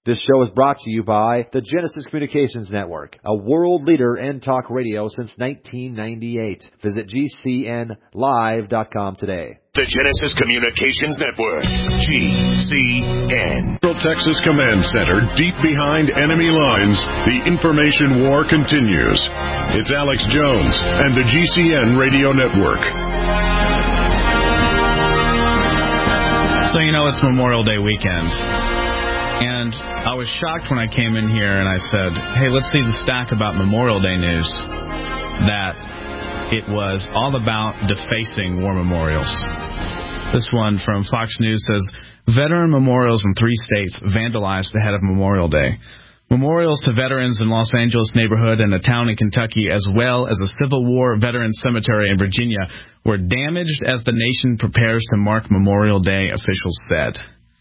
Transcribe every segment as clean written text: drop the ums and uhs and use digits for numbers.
This show is brought to you by the Genesis Communications Network, a world leader in talk radio since 1998. Visit GCNlive.com today. The Genesis Communications Network, GCN. Central Texas Command Center, deep behind enemy lines, the information war continues. It's Alex Jones and the GCN Radio Network. So you know it's Memorial Day weekend, and I was shocked when I came in here and I said, hey, let's see the stack about Memorial Day news, that it was all about defacing war memorials. This one from Fox News says, veteran memorials in 3 states vandalized ahead of Memorial Day. Memorials to veterans in Los Angeles neighborhood and a town in Kentucky, as well as a Civil War veteran cemetery in Virginia, were damaged as the nation prepares to mark Memorial Day, officials said.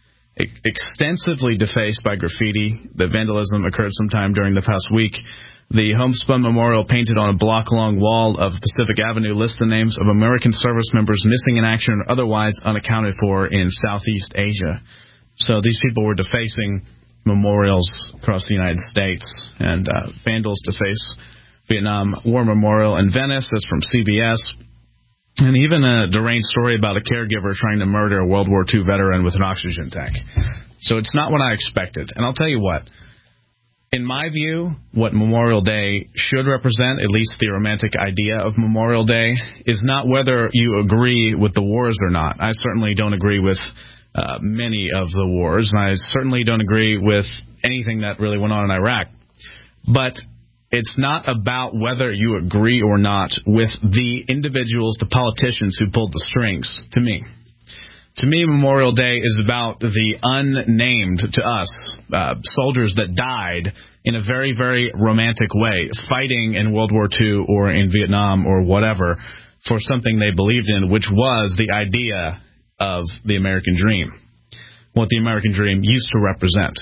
Extensively defaced by graffiti. The vandalism occurred sometime during the past week. The homespun memorial, painted on a block-long wall of Pacific Avenue, lists the names of American service members missing in action or otherwise unaccounted for in Southeast Asia. So these people were defacing memorials across the United States, and vandals deface Vietnam War Memorial in Venice. That's from CBS. And even a deranged story about a caregiver trying to murder a World War II veteran with an oxygen tank. So it's not what I expected. And I'll tell you what. In my view, what Memorial Day should represent, at least the romantic idea of Memorial Day, is not whether you agree with the wars or not. I certainly don't agree with many of the wars, and I certainly don't agree with anything that really went on in Iraq. But it's not about whether you agree or not with the individuals, the politicians who pulled the strings, to me. To me, Memorial Day is about the unnamed, to us, soldiers that died in a very, very romantic way, fighting in World War II or in Vietnam or whatever for something they believed in, which was the idea of the American dream, what the American dream used to represent,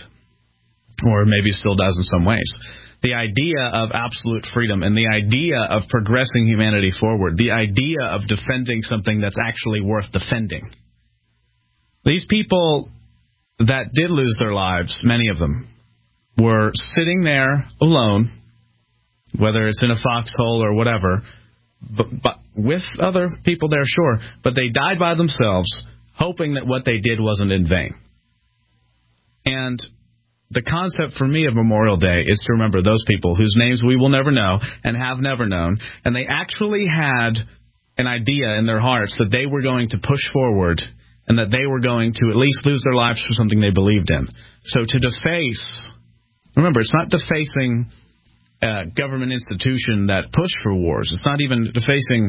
or maybe still does in some ways. The idea of absolute freedom and the idea of progressing humanity forward, the idea of defending something that's actually worth defending. These people that did lose their lives, many of them, were sitting there alone, whether it's in a foxhole or whatever, but with other people there, sure, but they died by themselves, hoping that what they did wasn't in vain. And the concept for me of Memorial Day is to remember those people whose names we will never know and have never known, and they actually had an idea in their hearts that they were going to push forward and that they were going to at least lose their lives for something they believed in. So to deface, remember, it's not defacing a government institution that pushed for wars. It's not even defacing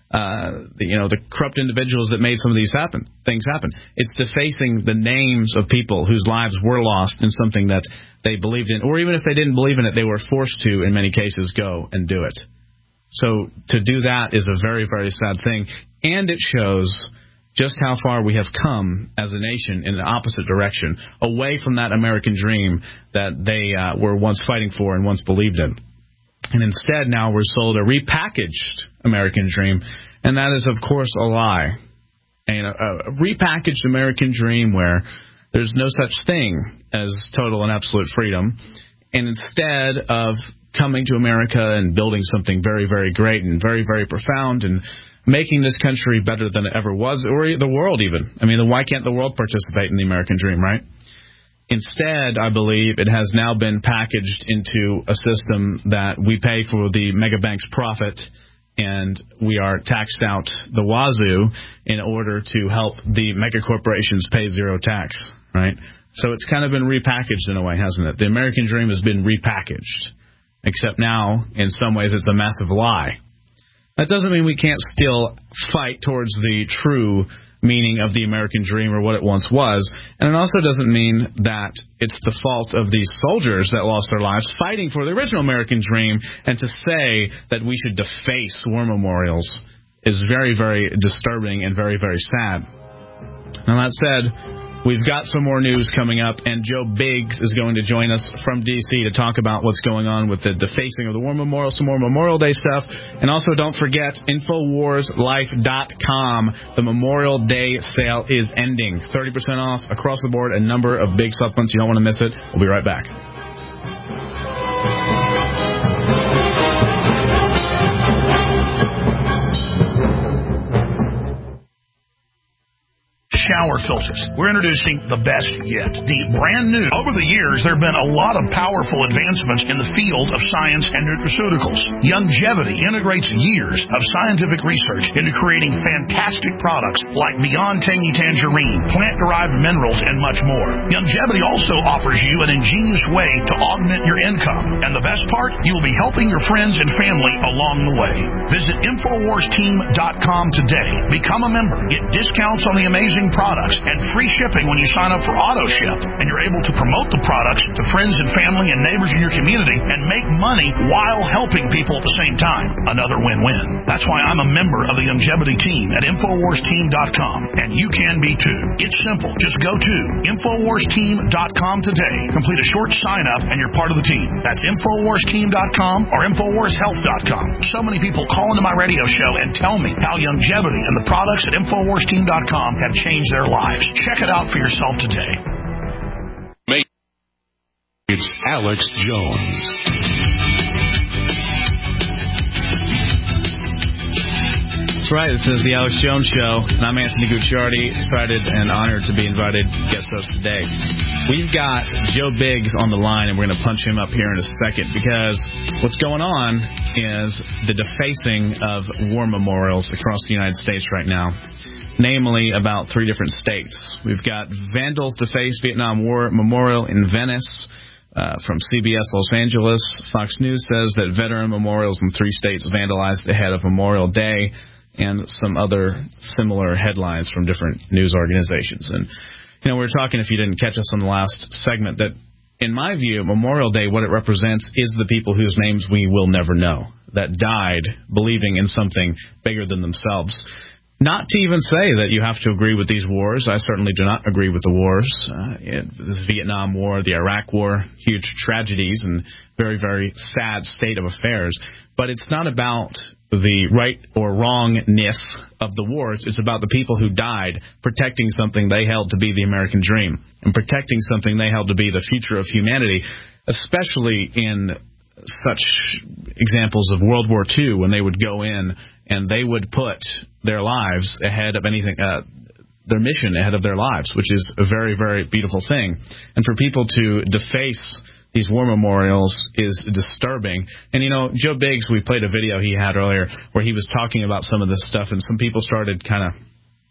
the corrupt individuals that made some of these things happen. It's defacing the names of people whose lives were lost in something that they believed in, or even if they didn't believe in it, they were forced to, in many cases, go and do it. So to do that is a very, very sad thing, and it shows just how far we have come as a nation in the opposite direction, away from that American dream that they were once fighting for and once believed in. And instead, now we're sold a repackaged American dream, and that is, of course, a lie. And a repackaged American dream where there's no such thing as total and absolute freedom. And instead of coming to America and building something very, very great and very, very profound and making this country better than it ever was, or the world even. I mean, why can't the world participate in the American dream, right? Instead, I believe it has now been packaged into a system that we pay for the mega bank's profit, and we are taxed out the wazoo in order to help the mega corporations pay zero tax, right? So it's kind of been repackaged in a way, hasn't it? The American dream has been repackaged, except now, in some ways, it's a massive lie. That doesn't mean we can't still fight towards the true meaning of the American dream or what it once was. And it also doesn't mean that it's the fault of these soldiers that lost their lives fighting for the original American dream, and to say that we should deface war memorials is very, very disturbing and very, very sad. Now, that said, We've got some more news coming up, and Joe Biggs is going to join us from D.C. to talk about what's going on with the defacing of the War Memorial, some more Memorial Day stuff. And also, don't forget, InfoWarsLife.com. The Memorial Day sale is ending. 30% off across the board, a number of big supplements. You don't want to miss it. We'll be right back. Shower filters. We're introducing the best yet. The brand new. Over the years, there have been a lot of powerful advancements in the field of science and nutraceuticals. Youngevity integrates years of scientific research into creating fantastic products like Beyond Tangy Tangerine, plant-derived minerals, and much more. Youngevity also offers you an ingenious way to augment your income. And the best part, you'll be helping your friends and family along the way. Visit InfoWarsTeam.com today. Become a member. Get discounts on the amazing products and free shipping when you sign up for AutoShip, and you're able to promote the products to friends and family and neighbors in your community and make money while helping people at the same time. Another win-win. That's why I'm a member of the Youngevity team at InfoWarsTeam.com, and you can be too. It's simple. Just go to InfoWarsTeam.com today. Complete a short sign-up and you're part of the team. That's InfoWarsTeam.com or InfoWarsHealth.com. So many people call into my radio show and tell me how Youngevity and the products at InfoWarsTeam.com have changed their lives. Check it out for yourself today. It's Alex Jones. That's right. This is the Alex Jones Show, and I'm Anthony Gucciardi, excited and honored to be invited guest host today. We've got Joe Biggs on the line, and we're going to punch him up here in a second, because what's going on is the defacing of war memorials across the United States right now. Namely, about 3 different states. We've got vandals deface Vietnam War Memorial in Venice. From CBS Los Angeles, Fox News says that veteran memorials in 3 states vandalized ahead of Memorial Day, and some other similar headlines from different news organizations. And, we were talking, if you didn't catch us on the last segment, that in my view, Memorial Day, what it represents is the people whose names we will never know, that died believing in something bigger than themselves. Not to even say that you have to agree with these wars. I certainly do not agree with the wars. The Vietnam War, the Iraq War, huge tragedies and very, very sad state of affairs. But it's not about the right or wrongness of the wars. It's about the people who died protecting something they held to be the American dream and protecting something they held to be the future of humanity, especially in such examples of World War II, when they would go in and they would put their lives ahead of anything, their mission ahead of their lives, which is a very, very beautiful thing. And for people to deface these war memorials is disturbing. And, Joe Biggs, we played a video he had earlier where he was talking about some of this stuff, and some people started kind of,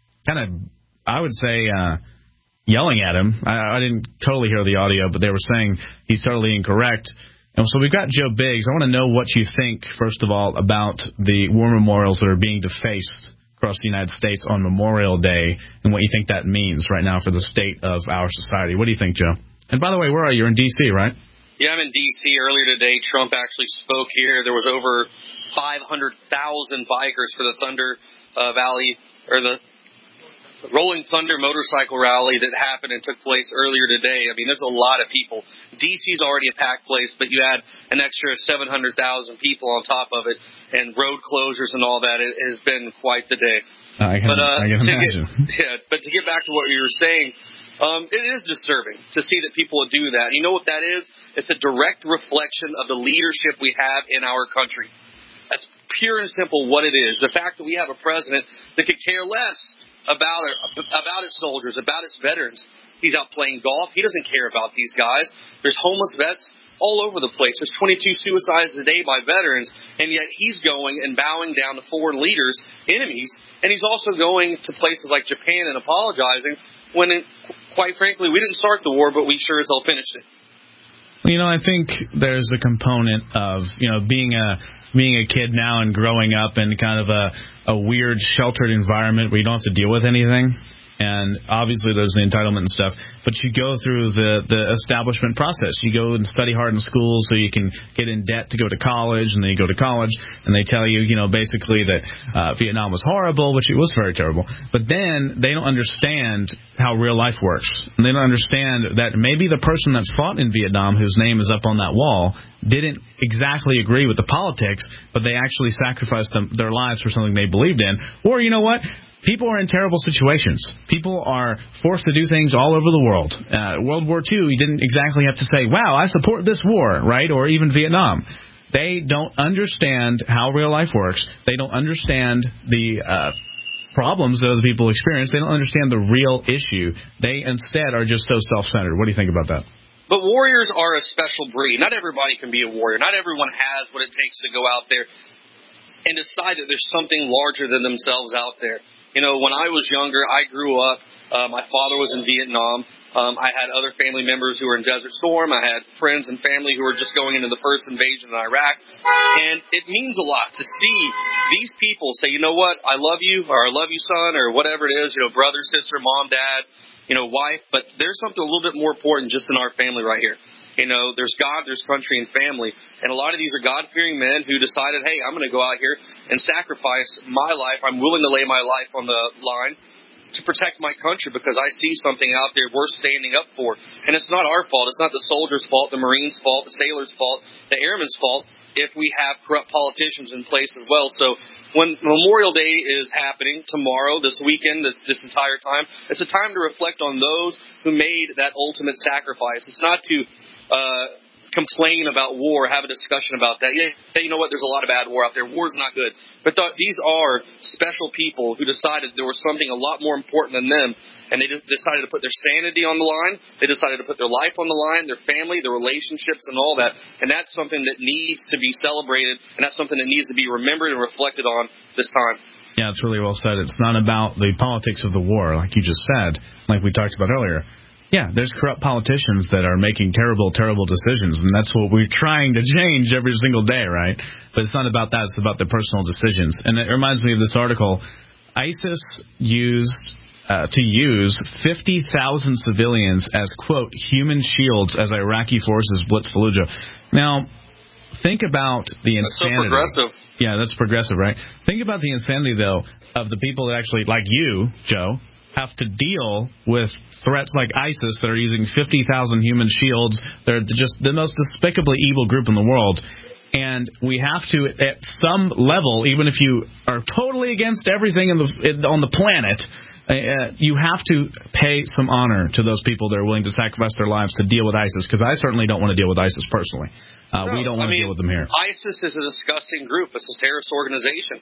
I would say, yelling at him. I didn't totally hear the audio, but they were saying he's totally incorrect. And so we've got Joe Biggs. I want to know what you think, first of all, about the war memorials that are being defaced across the United States on Memorial Day, and what you think that means right now for the state of our society. What do you think, Joe? And by the way, where are you? You're in D.C., right? Yeah, I'm in D.C. Earlier today, Trump actually spoke here. There was over 500,000 bikers for the Thunder Valley, or the Rolling Thunder motorcycle rally that happened and took place earlier today. I mean, there's a lot of people. D.C.'s already a packed place, but you add an extra 700,000 people on top of it, and road closures and all that. It has been quite the day. I can imagine. But to get back to what you were saying, it is disturbing to see that people do that. You know what that is? It's a direct reflection of the leadership we have in our country. That's pure and simple what it is. The fact that we have a president that could care less about his soldiers, about his veterans. He's out playing golf. He doesn't care about these guys. There's homeless vets all over the place. There's 22 suicides a day by veterans, and yet he's going and bowing down to foreign leaders, enemies, and he's also going to places like Japan and apologizing when, quite frankly, we didn't start the war, but we sure as hell finished it. I think there's a component of, being a kid now and growing up in kind of a weird, sheltered environment where you don't have to deal with anything. And obviously there's the entitlement and stuff, but you go through the establishment process. You go and study hard in school so you can get in debt to go to college, and then you go to college, and they tell you, basically that Vietnam was horrible, which it was very terrible. But then they don't understand how real life works. And they don't understand that maybe the person that fought in Vietnam, whose name is up on that wall, didn't exactly agree with the politics, but they actually sacrificed their lives for something they believed in. Or, you know what? People are in terrible situations. People are forced to do things all over the world. World War II, you didn't exactly have to say, wow, I support this war, right? Or even Vietnam. They don't understand how real life works. They don't understand the problems that other people experience. They don't understand the real issue. They instead are just so self-centered. What do you think about that? But warriors are a special breed. Not everybody can be a warrior. Not everyone has what it takes to go out there and decide that there's something larger than themselves out there. When I was younger, I grew up. My father was in Vietnam. I had other family members who were in Desert Storm. I had friends and family who were just going into the first invasion in Iraq. And it means a lot to see these people say, you know what, I love you, or I love you, son, or whatever it is, brother, sister, mom, dad, wife. But there's something a little bit more important just in our family right here. There's God, there's country, and family. And a lot of these are God-fearing men who decided, hey, I'm going to go out here and sacrifice my life. I'm willing to lay my life on the line to protect my country because I see something out there worth standing up for. And it's not our fault. It's not the soldiers' fault, the Marines' fault, the sailors' fault, the airmen's fault if we have corrupt politicians in place as well. So when Memorial Day is happening tomorrow, this weekend, this entire time, it's a time to reflect on those who made that ultimate sacrifice. It's not to complain about war, have a discussion about that. Yeah, you know what? There's a lot of bad war out there. War's not good. But these are special people who decided there was something a lot more important than them, and they decided to put their sanity on the line. They decided to put their life on the line, their family, their relationships, and all that. And that's something that needs to be celebrated, and that's something that needs to be remembered and reflected on this time. Yeah, it's really well said. It's not about the politics of the war, like you just said, like we talked about earlier. Yeah, there's corrupt politicians that are making terrible, terrible decisions, and that's what we're trying to change every single day, right? But it's not about that. It's about their personal decisions. And it reminds me of this article. ISIS used 50,000 civilians as, quote, human shields as Iraqi forces blitz Fallujah. Now, think about the insanity. That's so progressive. Yeah, that's progressive, right? Think about the insanity, though, of the people that actually, like you, Joe, have to deal with threats like ISIS that are using 50,000 human shields. They're just the most despicably evil group in the world. And we have to, at some level, even if you are totally against everything on the planet, you have to pay some honor to those people that are willing to sacrifice their lives to deal with ISIS, because I certainly don't want to deal with ISIS personally. We don't want to deal with them here. ISIS is a disgusting group. It's a terrorist organization,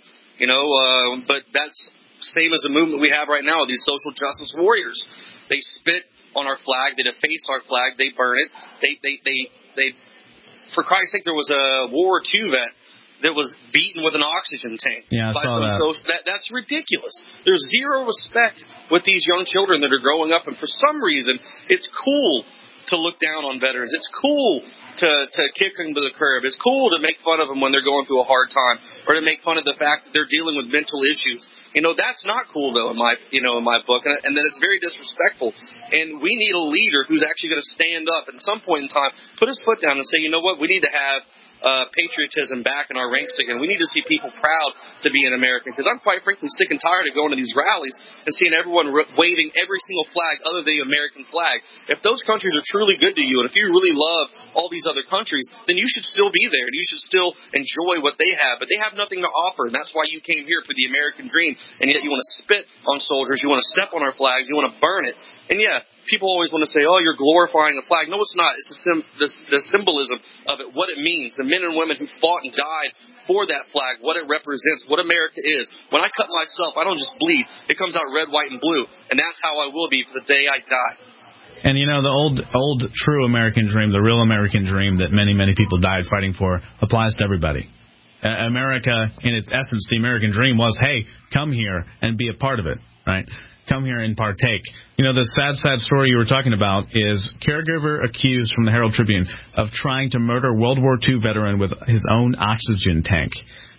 but that's same as the movement we have right now, these social justice warriors. They spit on our flag. They deface our flag. They burn it. They for Christ's sake, there was a World War II vet that was beaten with an oxygen tank. Yeah, I saw that. That's ridiculous. There's zero respect with these young children that are growing up, and for some reason, it's cool to look down on veterans. It's cool to kick them to the curb. It's cool to make fun of them when they're going through a hard time, or to make fun of the fact that they're dealing with mental issues. That's not cool, though, in my book, and then it's very disrespectful. And we need a leader who's actually going to stand up at some point in time, put his foot down and say, you know what, we need to have patriotism back in our ranks again. We need to see people proud to be an American, because I'm quite frankly sick and tired of going to these rallies and seeing everyone waving every single flag other than the American flag. If those countries are truly good to you, and if you really love all these other countries, then you should still be there, and you should still enjoy what they have. But they have nothing to offer, and that's why you came here for the American dream, and yet you want to spit on soldiers, you want to step on our flags, you want to burn it. And yeah, people always want to say, oh, you're glorifying the flag. No, it's not. It's the symbolism of it, what it means. The men and women who fought and died for that flag, what it represents, what America is. When I cut myself, I don't just bleed. It comes out red, white, and blue. And that's how I will be for the day I die. And, the old true American dream, the real American dream that many, many people died fighting for, applies to everybody. America, in its essence, the American dream was, hey, come here and be a part of it, right? Come here and partake. The sad story you were talking about is caregiver accused from the Herald Tribune of trying to murder World War II veteran with his own oxygen tank.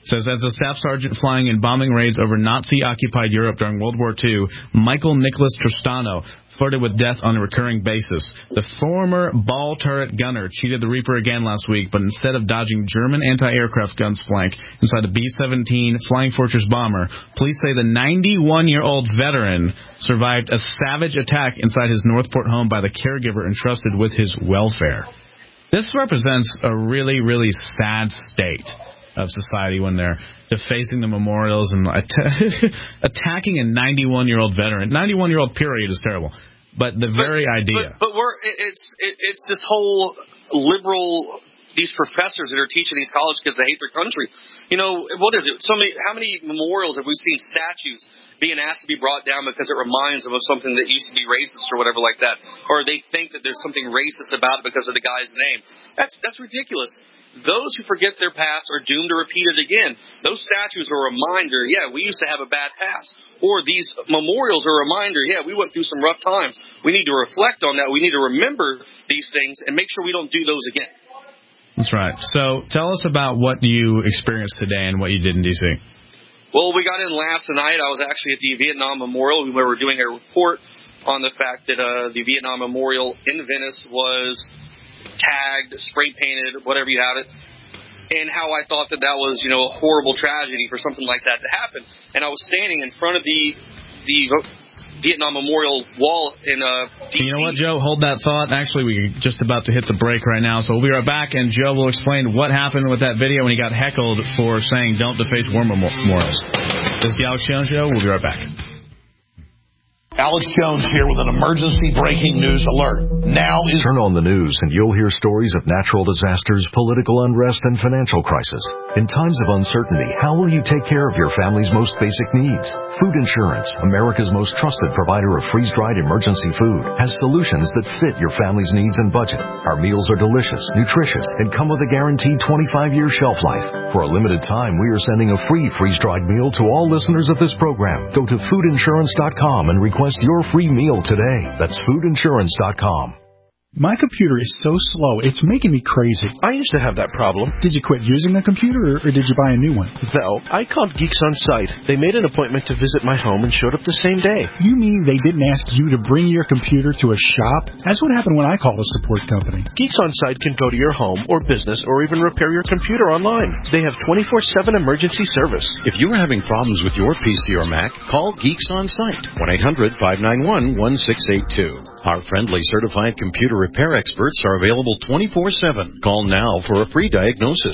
Says, as a staff sergeant flying in bombing raids over Nazi-occupied Europe during World War II, Michael Nicholas Tristano flirted with death on a recurring basis. The former ball turret gunner cheated the Reaper again last week, but instead of dodging German anti-aircraft guns flank inside the B-17 Flying Fortress bomber, police say the 91-year-old veteran survived a savage attack inside his Northport home by the caregiver entrusted with his welfare. This represents a really, really sad state of society when they're defacing the memorials and attacking a 91-year-old veteran. 91-year-old period is terrible, but the very idea. But it's this whole liberal, these professors that are teaching these college kids that hate their country. You know, what is it? How many memorials have we seen, statues being asked to be brought down because it reminds them of something that used to be racist or whatever like that, or they think that there's something racist about it because of the guy's name? That's ridiculous. Those who forget their past are doomed to repeat it again. Those statues are a reminder, yeah, we used to have a bad past. Or these memorials are a reminder, yeah, we went through some rough times. We need to reflect on that. We need to remember these things and make sure we don't do those again. That's right. So tell us about what you experienced today and what you did in D.C. Well, we got in last night. I was actually at the Vietnam Memorial. We were doing a report on the fact that the Vietnam Memorial in Venice was tagged, spray-painted, whatever you have it, and how I thought that was, a horrible tragedy for something like that to happen. And I was standing in front of the Vietnam Memorial wall in D.C. You know what, Joe? Hold that thought. Actually, we're just about to hit the break right now, so we'll be right back, and Joe will explain what happened with that video when he got heckled for saying don't deface war memorials. This is the Alex Jones Show. We'll be right back. Alex Jones here with an emergency breaking news alert. Now is... Turn on the news and you'll hear stories of natural disasters, political unrest, and financial crisis. In times of uncertainty, how will you take care of your family's most basic needs? Food Insurance, America's most trusted provider of freeze-dried emergency food, has solutions that fit your family's needs and budget. Our meals are delicious, nutritious, and come with a guaranteed 25-year shelf life. For a limited time, we are sending a free freeze-dried meal to all listeners of this program. Go to foodinsurance.com and request your free meal today. That's foodinsurance.com. My computer is so slow, it's making me crazy. I used to have that problem. Did you quit using a computer, or did you buy a new one? No, I called Geeks On Site. They made an appointment to visit my home and showed up the same day. You mean they didn't ask you to bring your computer to a shop? That's what happened when I called a support company. Geeks On Site can go to your home or business or even repair your computer online. They have 24/7 emergency service. If you are having problems with your PC or Mac, call Geeks On Site, 1-800-591-1682. Our friendly certified computer repair experts are available 24/7. Call now for a free diagnosis,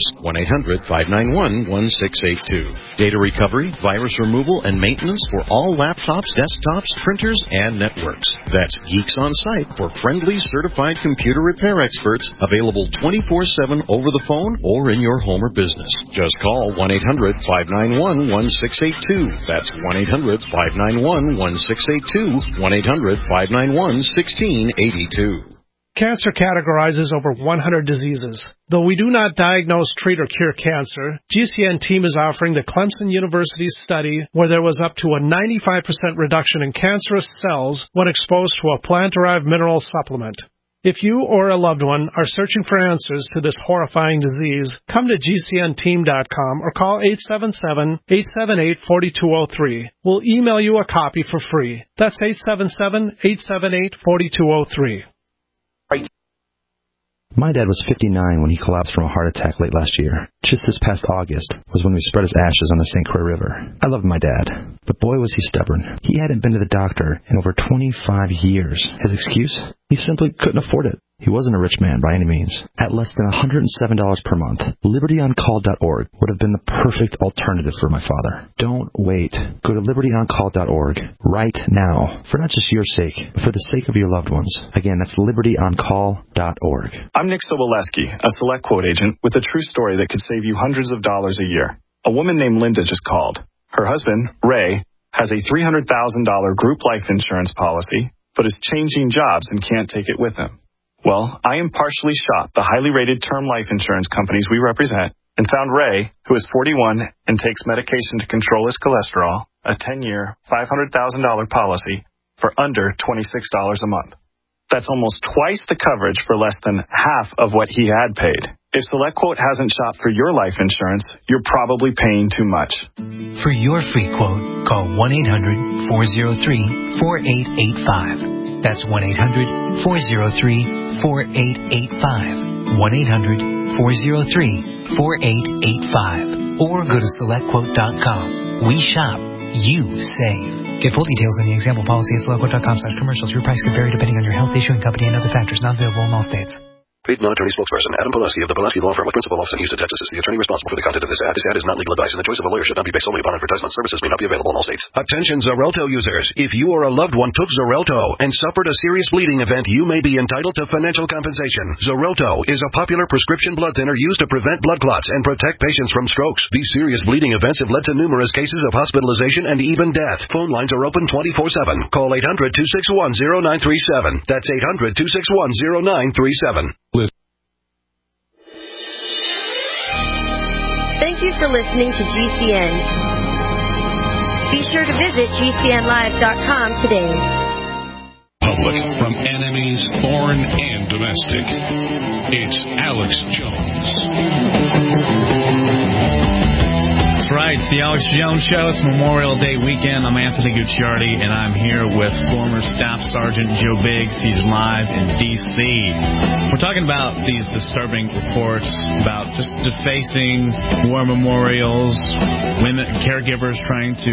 1-800-591-1682. Data recovery, virus removal, and maintenance for all laptops, desktops, printers, and networks. That's Geeks On Site for friendly certified computer repair experts, available 24/7 over the phone or in your home or business. Just call 1-800-591-1682. That's 1-800-591-1682, 1-800-591-1682. Cancer categorizes over 100 diseases. Though we do not diagnose, treat, or cure cancer, GCN team is offering the Clemson University study where there was up to a 95% reduction in cancerous cells when exposed to a plant-derived mineral supplement. If you or a loved one are searching for answers to this horrifying disease, come to GCNteam.com or call 877-878-4203. We'll email you a copy for free. That's 877-878-4203. My dad was 59 when he collapsed from a heart attack late last year. Just this past August was when we spread his ashes on the St. Croix River. I loved my dad, but boy was he stubborn. He hadn't been to the doctor in over 25 years. His excuse? He simply couldn't afford it. He wasn't a rich man by any means. At less than $107 per month, LibertyOnCall.org would have been the perfect alternative for my father. Don't wait. Go to LibertyOnCall.org right now, for not just your sake, but for the sake of your loved ones. Again, that's LibertyOnCall.org. I'm Nick Sobolewski, a Select Quote agent with a true story that could save you hundreds of dollars a year. A woman named Linda just called. Her husband, Ray, has a $300,000 group life insurance policy, but is changing jobs and can't take it with him. Well, I impartially shopped the highly rated term life insurance companies we represent and found Ray, who is 41 and takes medication to control his cholesterol, a 10-year, $500,000 policy for under $26 a month. That's almost twice the coverage for less than half of what he had paid. If SelectQuote hasn't shopped for your life insurance, you're probably paying too much. For your free quote, call 1-800-403-4885. That's 1-800-403-4885. 1-800-403-4885. Or go to SelectQuote.com. We shop. You save. Get full details in the example policy at SelectQuote.com/commercials. Your price can vary depending on your health, issuing company, and other factors. Not available in all states. Paid non-attorney spokesperson Adam Pulaski of the Pulaski Law Firm with principal office in Houston, Texas is the attorney responsible for the content of this ad. This ad is not legal advice, and the choice of a lawyer should not be based solely upon advertisement. Services may not be available in all states. Attention Xarelto users. If you or a loved one took Xarelto and suffered a serious bleeding event, you may be entitled to financial compensation. Xarelto is a popular prescription blood thinner used to prevent blood clots and protect patients from strokes. These serious bleeding events have led to numerous cases of hospitalization and even death. Phone lines are open 24/7. Call 800-261-0937. That's 800-261-0937. Thank you for listening to GCN. Be sure to visit GCNlive.com today. Public from enemies, foreign and domestic. It's Alex Jones. That's right. It's the Alex Jones Show. It's Memorial Day weekend. I'm Anthony Gucciardi, and I'm here with former Staff Sergeant Joe Biggs. He's live in D.C. We're talking about these disturbing reports about just defacing war memorials, women, caregivers trying to,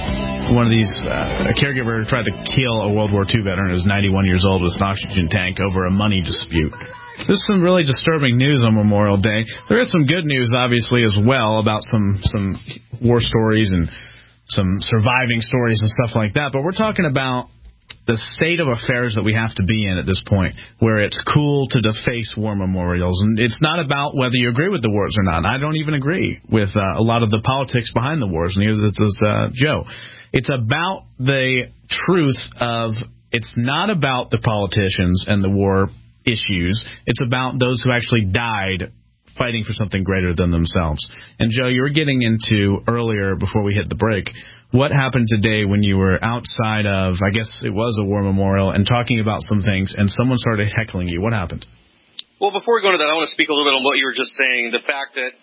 a caregiver tried to kill a World War II veteran who was 91 years old with an oxygen tank over a money dispute. There's some really disturbing news on Memorial Day. There is some good news, obviously, as well about some war stories and some surviving stories and stuff like that. But we're talking about the state of affairs that we have to be in at this point, where it's cool to deface war memorials. And it's not about whether you agree with the wars or not. I don't even agree with a lot of the politics behind the wars, and neither does Joe. It's about the truth of it's not about the politicians and the war issues. It's about those who actually died fighting for something greater than themselves. And, Joe, you were getting into earlier, before we hit the break, what happened today when you were outside of, I guess it was a war memorial, and talking about some things, and someone started heckling you. What happened? Well, before we go into that, I want to speak a little bit on what you were just saying, the fact that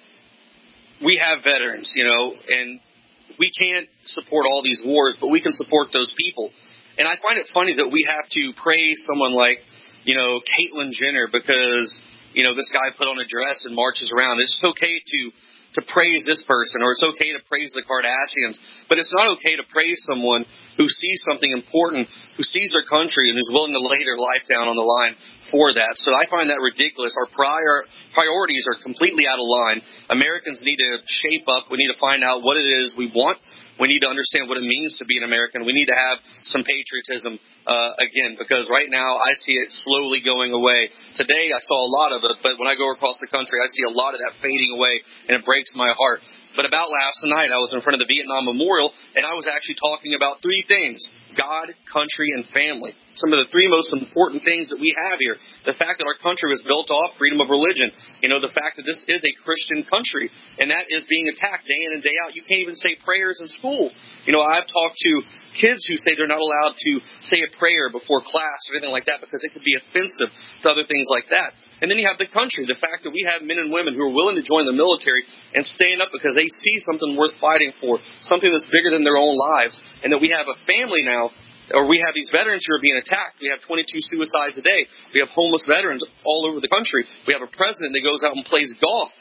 we have veterans, and we can't support all these wars, but we can support those people. And I find it funny that we have to praise someone like, Caitlyn Jenner because, this guy put on a dress and marches around. It's okay to praise this person, or it's okay to praise the Kardashians, but it's not okay to praise someone who sees something important, who sees their country, and who's willing to lay their life down on the line for that. So I find that ridiculous. Our priorities are completely out of line. Americans need to shape up. We need to find out what it is we want. We need to understand what it means to be an American. We need to have some patriotism again, because right now I see it slowly going away. Today I saw a lot of it, but when I go across the country, I see a lot of that fading away, and it breaks my heart. But about last night, I was in front of the Vietnam Memorial, and I was actually talking about three things: God, country, and family. Some of the three most important things that we have here. The fact that our country was built off freedom of religion. The fact that this is a Christian country, and that is being attacked day in and day out. You can't even say prayers in school. I've talked to kids who say they're not allowed to say a prayer before class or anything like that because it could be offensive to other things like that. And then you have the country, the fact that we have men and women who are willing to join the military and stand up because they see something worth fighting for, something that's bigger than their own lives, and that we have a family now, or we have these veterans who are being attacked. We have 22 suicides a day. We have homeless veterans all over the country. We have a president that goes out and plays golf.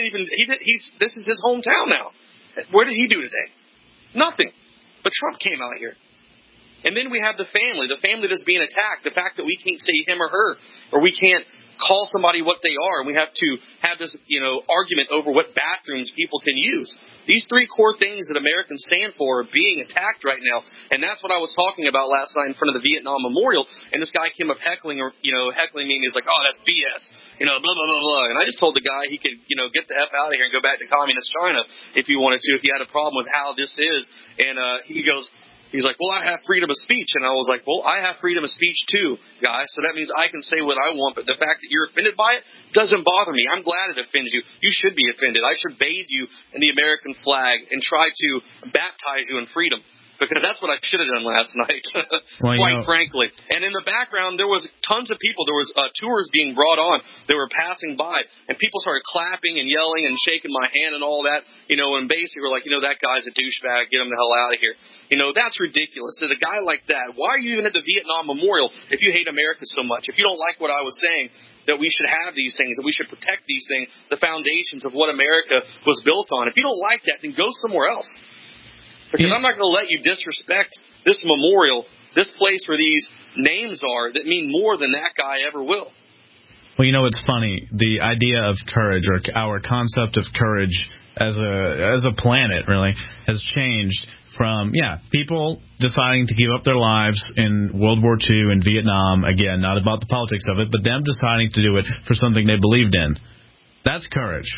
This is his hometown now. What did he do today? Nothing. But Trump came out here. And then we have the family that's being attacked, the fact that we can't say him or her, or we can't call somebody what they are, and we have to have this, argument over what bathrooms people can use. These three core things that Americans stand for are being attacked right now, and that's what I was talking about last night in front of the Vietnam Memorial, and this guy came up heckling me, and he's like, oh, that's BS, blah, blah, blah, blah, and I just told the guy he could, get the F out of here and go back to communist China if he wanted to, if he had a problem with how this is, and he's like, well, I have freedom of speech. And I was like, well, I have freedom of speech too, guys. So that means I can say what I want. But the fact that you're offended by it doesn't bother me. I'm glad it offends you. You should be offended. I should bathe you in the American flag and try to baptize you in freedom. because that's what I should have done last night, well, quite frankly. And in the background, there was tons of people. There was tours being brought on. They were passing by, and people started clapping and yelling and shaking my hand and all that, and basically were like, that guy's a douchebag, get him the hell out of here. That's ridiculous. So a guy like that, why are you even at the Vietnam Memorial if you hate America so much? If you don't like what I was saying, that we should have these things, that we should protect these things, the foundations of what America was built on. If you don't like that, then go somewhere else. Because I'm not going to let you disrespect this memorial, this place where these names are that mean more than that guy ever will. Well, it's funny. The idea of courage, or our concept of courage as a planet, really, has changed from, people deciding to give up their lives in World War II and Vietnam. Again, not about the politics of it, but them deciding to do it for something they believed in. That's courage.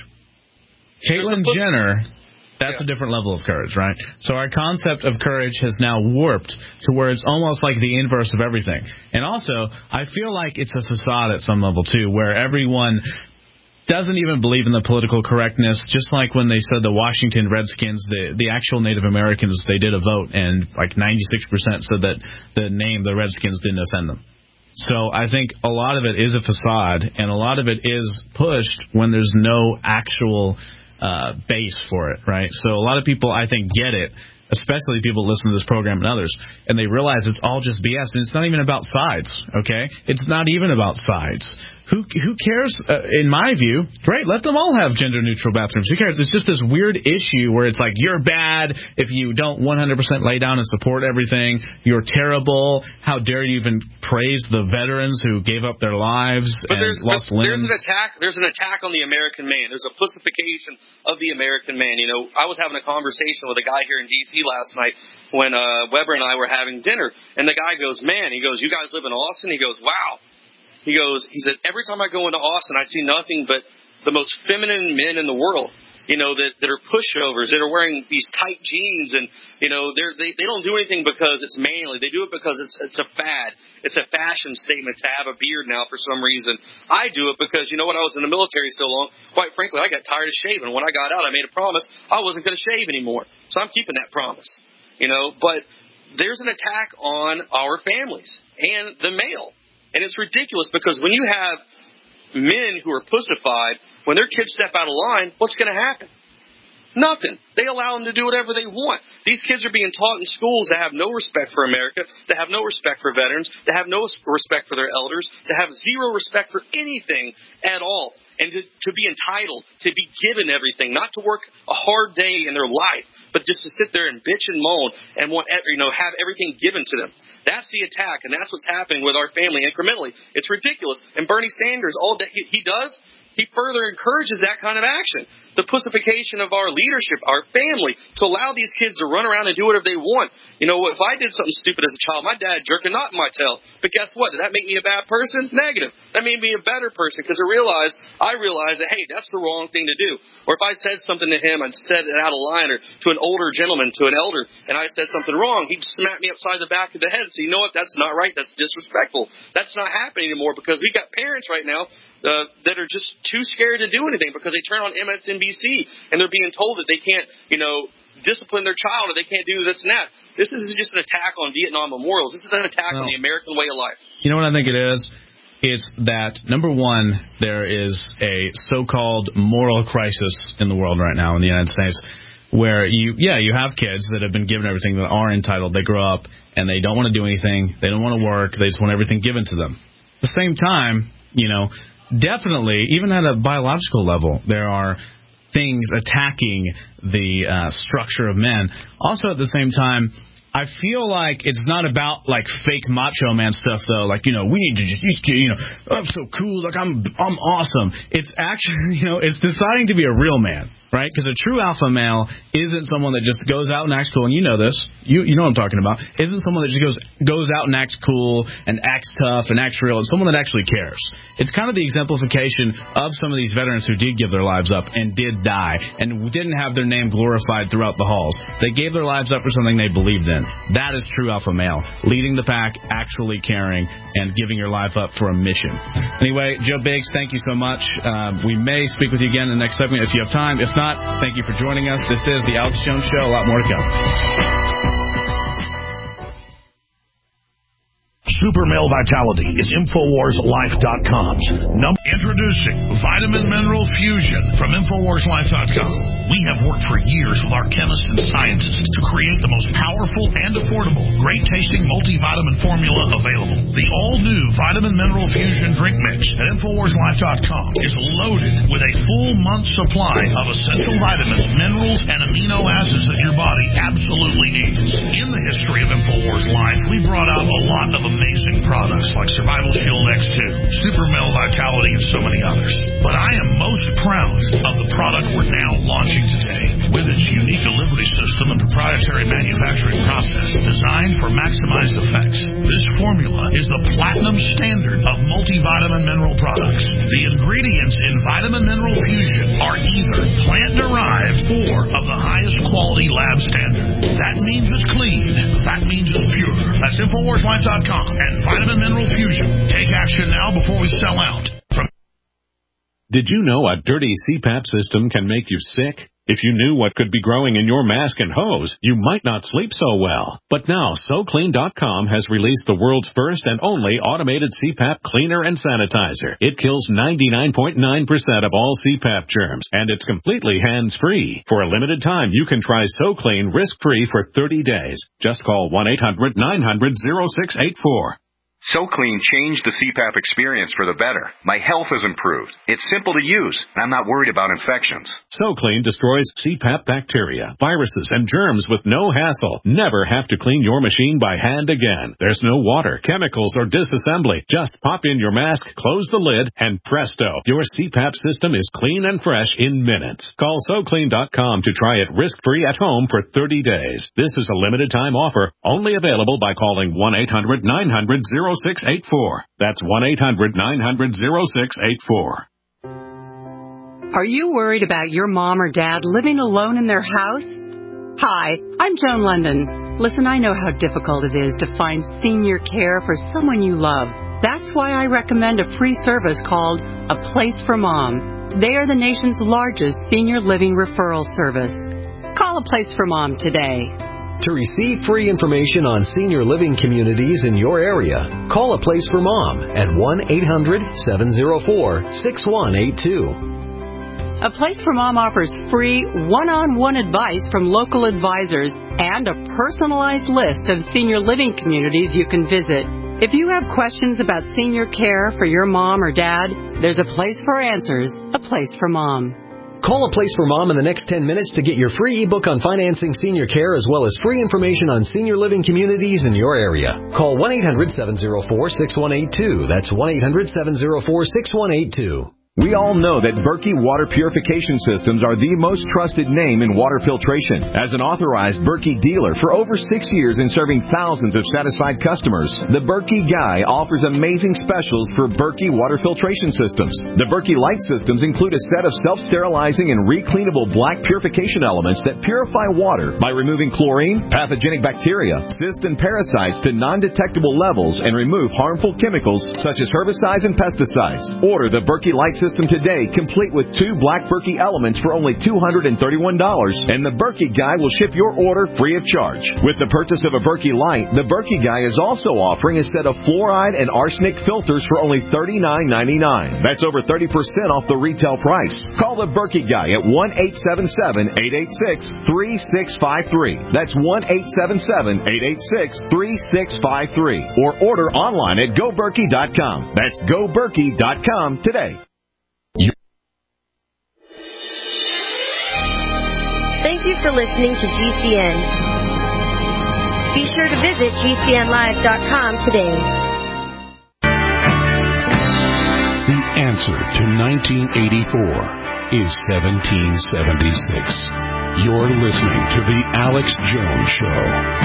Caitlyn Jenner... That's a different level of courage, right? So our concept of courage has now warped to where it's almost like the inverse of everything. And also, I feel like it's a facade at some level, too, where everyone doesn't even believe in the political correctness, just like when they said the Washington Redskins, the actual Native Americans, they did a vote, and like 96% said that the name, the Redskins, didn't offend them. So I think a lot of it is a facade, and a lot of it is pushed when there's no actual base for it, right? So a lot of people, I think, get it, especially people who listen to this program and others, and they realize it's all just BS, and it's not even about sides, okay? It's not even about sides. Who cares? In my view, great, let them all have gender-neutral bathrooms. Who cares? It's just this weird issue where it's like, you're bad if you don't 100% lay down and support everything. You're terrible. How dare you even praise the veterans who gave up their lives and lost limbs? There's an attack on the American man. There's a pussification of the American man. I was having a conversation with a guy here in D.C. last night when Weber and I were having dinner, and the guy goes, you guys live in Austin? He goes, wow. He said, every time I go into Austin, I see nothing but the most feminine men in the world, that are pushovers, that are wearing these tight jeans, and, they don't do anything because it's manly. They do it because it's a fad. It's a fashion statement to have a beard now for some reason. I do it because, I was in the military so long, quite frankly, I got tired of shaving. When I got out, I made a promise I wasn't going to shave anymore. So I'm keeping that promise, but there's an attack on our families and the male. And it's ridiculous because when you have men who are pussified, when their kids step out of line, what's going to happen? Nothing. They allow them to do whatever they want. These kids are being taught in schools that have no respect for America, that have no respect for veterans, that have no respect for their elders, that have zero respect for anything at all. And to be entitled, to be given everything, not to work a hard day in their life, but just to sit there and bitch and moan and have everything given to them. That's the attack, and that's what's happening with our family incrementally. It's ridiculous. And Bernie Sanders, all that he does, he further encourages that kind of action. The pussification of our leadership, our family, to allow these kids to run around and do whatever they want. If I did something stupid as a child, my dad jerked a knot in my tail. But guess what? Did that make me a bad person? Negative. That made me a better person because I realized that, hey, that's the wrong thing to do. Or if I said something to him and said it out of line, or to an older gentleman, to an elder, and I said something wrong, he'd smack me upside the back of the head and say, you know what, that's not right, that's disrespectful. That's not happening anymore because we've got parents right now that are just too scared to do anything because they turn on MSNBC and they're being told that they can't, discipline their child or they can't do this and that. This isn't just an attack on Vietnam memorials. This is an attack on the American way of life. You know what I think it is? It's that, number one, there is a so-called moral crisis in the world right now in the United States where you have kids that have been given everything, that are entitled. They grow up and they don't want to do anything. They don't want to work. They just want everything given to them. At the same time, definitely, even at a biological level, there are things attacking the structure of men. Also, at the same time, I feel like it's not about like fake macho man stuff though. Like, we need to just, I'm so cool. Like I'm awesome. It's actually, it's deciding to be a real man, right? Because a true alpha male isn't someone that just goes out and acts cool. And you know this. You know what I'm talking about. Isn't someone that just goes out and acts cool and acts tough and acts real. It's someone that actually cares. It's kind of the exemplification of some of these veterans who did give their lives up and did die and didn't have their name glorified throughout the halls. They gave their lives up for something they believed in. That is true alpha male. Leading the pack, actually caring, and giving your life up for a mission. Anyway, Joe Biggs, thank you so much. We may speak with you again in the next segment if you have time. If not, thank you for joining us. This is The Alex Jones Show. A lot more to come. Super Male Vitality is InfoWarsLife.com's Introducing Vitamin Mineral Fusion from InfoWarsLife.com. We have worked for years with our chemists and scientists to create the most powerful and affordable, great-tasting multivitamin formula available. The all-new Vitamin Mineral Fusion drink mix at InfoWarsLife.com is loaded with a full month's supply of essential vitamins, minerals, and amino acids that your body absolutely needs. In the history of InfoWars Life, we brought out a lot of amazing products like Survival Shield X2, Super Male Vitality, and so many others. But I am most proud of the product we're now launching today. With its unique delivery system and proprietary manufacturing process designed for maximized effects, this formula is the platinum standard of multivitamin mineral products. The ingredients in Vitamin Mineral Fusion are either plant-derived or of the highest quality lab standard. That means it's clean. That means it's pure. That's InfoWarsLife.com and Vitamin Mineral Fusion. Take action now before we sell out. Did you know a dirty CPAP system can make you sick? If you knew what could be growing in your mask and hose, you might not sleep so well. But now, SoClean.com has released the world's first and only automated CPAP cleaner and sanitizer. It kills 99.9% of all CPAP germs, and it's completely hands-free. For a limited time, you can try SoClean risk-free for 30 days. Just call 1-800-900-0684. SoClean changed the CPAP experience for the better. My health has improved. It's simple to use, and I'm not worried about infections. SoClean destroys CPAP bacteria, viruses, and germs with no hassle. Never have to clean your machine by hand again. There's no water, chemicals, or disassembly. Just pop in your mask, close the lid, and presto, your CPAP system is clean and fresh in minutes. Call SoClean.com to try it risk-free at home for 30 days. This is a limited-time offer, only available by calling 1-800-900-0684. That's 1-800-900-0684. Are you worried about your mom or dad living alone in their house? Hi, I'm Joan London. Listen, I know how difficult it is to find senior care for someone you love. That's why I recommend a free service called A Place for Mom. They are the nation's largest senior living referral service. Call A Place for Mom today. To receive free information on senior living communities in your area, call A Place for Mom at 1-800-704-6182. A Place for Mom offers free one-on-one advice from local advisors and a personalized list of senior living communities you can visit. If you have questions about senior care for your mom or dad, there's a place for answers, A Place for Mom. Call A Place for Mom in the next 10 minutes to get your free ebook on financing senior care as well as free information on senior living communities in your area. Call 1-800-704-6182. That's 1-800-704-6182. We all know that Berkey Water Purification Systems are the most trusted name in water filtration. As an authorized Berkey dealer for over 6 years and serving thousands of satisfied customers, the Berkey Guy offers amazing specials for Berkey Water Filtration Systems. The Berkey Light Systems include a set of self-sterilizing and recleanable black purification elements that purify water by removing chlorine, pathogenic bacteria, cysts, and parasites to non-detectable levels and remove harmful chemicals such as herbicides and pesticides. Order the Berkey Light System today, complete with 2 black Berkey elements for only $231, and the Berkey Guy will ship your order free of charge. With the purchase of a Berkey Light, the Berkey Guy is also offering a set of fluoride and arsenic filters for only $39.99. That's over 30% off the retail price. Call the Berkey Guy at 1-877-886-3653. That's 1-877-886-3653. Or order online at GoBerkey.com. That's GoBerkey.com today. Thank you for listening to GCN. Be sure to visit GCNlive.com today. The answer to 1984 is 1776. You're listening to The Alex Jones Show.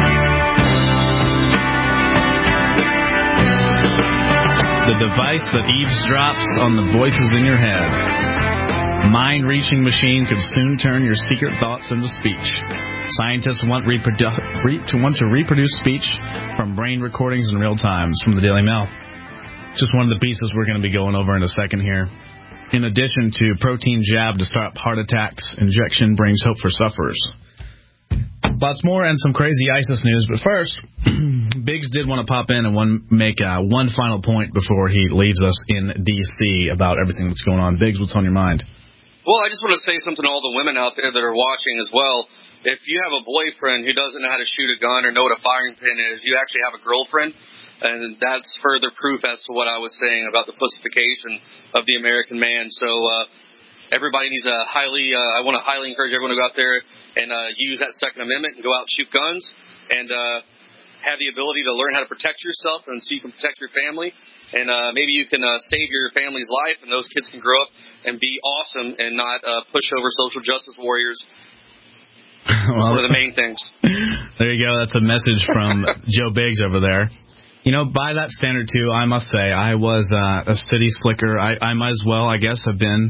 The device that eavesdrops on the voices in your head. Mind-reaching machine could soon turn your secret thoughts into speech. Scientists want to reproduce speech from brain recordings in real time. It's from the Daily Mail. Just one of the pieces we're going to be going over in a second here. In addition to protein jab to stop heart attacks, injection brings hope for sufferers. Lots more and some crazy ISIS news. But first, Biggs did want to pop in and make one final point before he leaves us in D.C. about everything that's going on. Biggs, what's on your mind? Well, I just want to say something to all the women out there that are watching as well. If you have a boyfriend who doesn't know how to shoot a gun or know what a firing pin is, you actually have a girlfriend, and that's further proof as to what I was saying about the pussification of the American man. So everybody needs I want to highly encourage everyone to go out there and use that Second Amendment and go out and shoot guns and have the ability to learn how to protect yourself and so you can protect your family. And maybe you can save your family's life, and those kids can grow up and be awesome and not pushover social justice warriors. Well, one of the main things. There you go. That's a message from Joe Biggs over there. You know, by that standard, too, I must say, I was a city slicker. I might as well, I guess, have been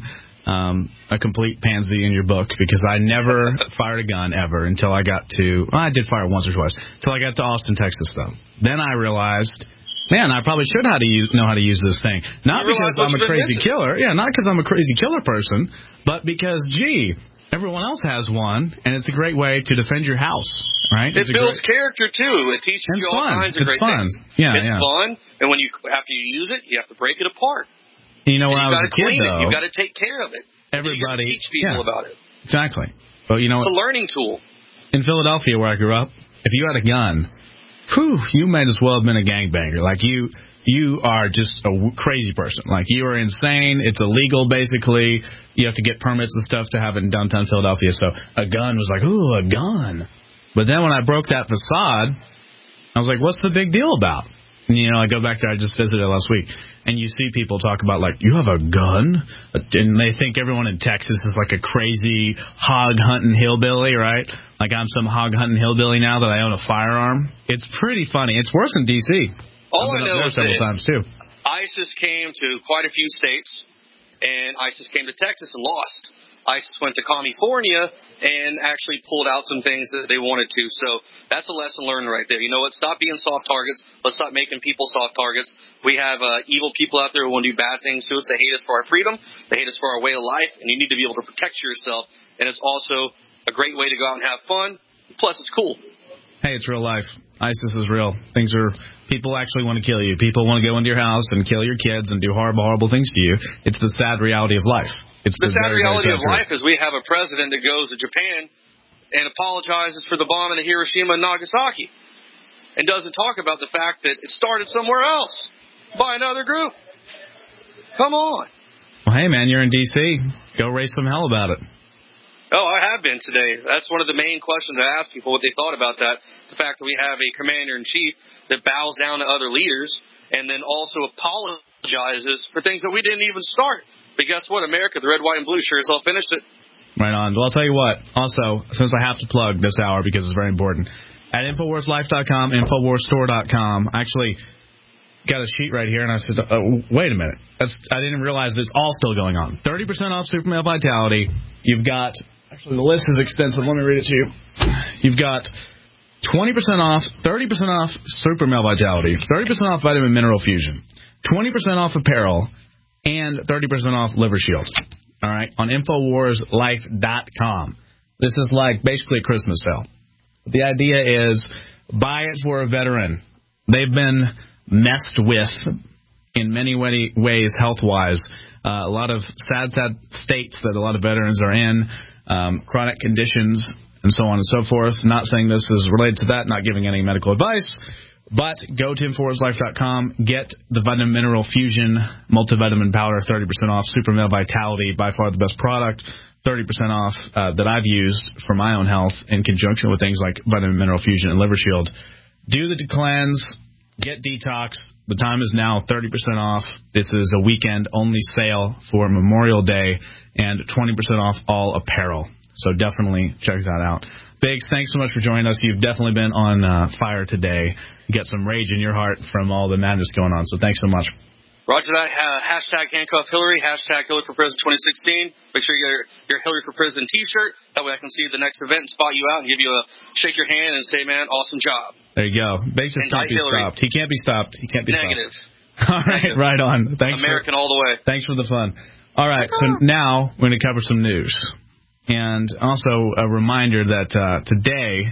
a complete pansy in your book, because I never fired a gun ever until I got to, well, I did fire once or twice, until I got to Austin, Texas, though. Then I realized, man, I probably should know how to use this thing. Not because I'm a crazy killer. Yeah, not because I'm a crazy killer person, but because, gee, everyone else has one, and it's a great way to defend your house, right? It builds character, too. It teaches you all kinds of great things. Yeah, it's fun, and when after you use it, you have to break it apart. You know, when I was a kid, though, you've got to take care of it. Everybody teach people about it. Exactly. But you know, it's a learning tool. In Philadelphia, where I grew up, if you had a gun, you might as well have been a gangbanger. Like you are just a crazy person. Like, you are insane. It's illegal, basically. You have to get permits and stuff to have it in downtown Philadelphia. So a gun was like, ooh, a gun. But then when I broke that facade, I was like, what's the big deal about? And, you know, I go back there, I just visited last week, and you see people talk about, like, you have a gun? And they think everyone in Texas is like a crazy hog-hunting hillbilly, right? Like I'm some hog-hunting hillbilly now that I own a firearm. It's pretty funny. It's worse in D.C. All I know is several times, too. ISIS came to quite a few states, and ISIS came to Texas and lost. ISIS went to California and actually pulled out some things that they wanted to. So that's a lesson learned right there. You know what? Stop being soft targets. Let's stop making people soft targets. We have evil people out there who want to do bad things to us. They hate us for our freedom. They hate us for our way of life. And you need to be able to protect yourself. And it's also a great way to go out and have fun. Plus, it's cool. Hey, it's real life. ISIS is real. People actually want to kill you. People want to go into your house and kill your kids and do horrible, horrible things to you. It's the sad reality of life. It's the sad reality of life is we have a president that goes to Japan and apologizes for the bomb in Hiroshima and Nagasaki and doesn't talk about the fact that it started somewhere else by another group. Come on. Well, hey, man, you're in D.C. Go raise some hell about it. Oh, I have been today. That's one of the main questions I ask people, what they thought about that. The fact that we have a commander-in-chief that bows down to other leaders and then also apologizes for things that we didn't even start. But guess what? America, the red, white, and blue sure as hell finished it. Right on. Well, I'll tell you what. Also, since I have to plug this hour because it's very important, at InfoWarsLife.com, InfoWarsStore.com, I actually got a sheet right here, and I said, wait a minute. I didn't realize it's all still going on. 30% off Super Male Vitality. You've got, actually, the list is extensive. Let me read it to you. You've got 20% off, 30% off Super Male Vitality, 30% off Vitamin Mineral Fusion, 20% off apparel, and 30% off Liver Shield. All right, on InfoWarsLife.com. This is like basically a Christmas sale. The idea is buy it for a veteran. They've been messed with in many ways health-wise. A lot of sad states that a lot of veterans are in, chronic conditions, and so on and so forth. Not saying this is related to that, not giving any medical advice. But go to InfoWarsLife.com, get the Vitamin Mineral Fusion Multivitamin Powder, 30% off. Super Male Vitality, by far the best product, 30% off that I've used for my own health in conjunction with things like Vitamin Mineral Fusion and Liver Shield. Do the cleanse, get detox. The time is now, 30% off. This is a weekend-only sale for Memorial Day, and 20% off all apparel. So definitely check that out. Biggs, thanks so much for joining us. You've definitely been on fire today. Get some rage in your heart from all the madness going on. So thanks so much. Roger that. Hashtag handcuff Hillary. Hashtag Hillary for President 2016. Make sure you get your Hillary for President T-shirt. That way I can see you at the next event and spot you out and give you shake your hand and say, man, awesome job. There you go. Biggs just can't be stopped. He can't be stopped. He can't be Negative. stopped. All right, Negative. Right on. Thanks. American all the way. Thanks for the fun. All right, so now we're going to cover some news. And also a reminder that today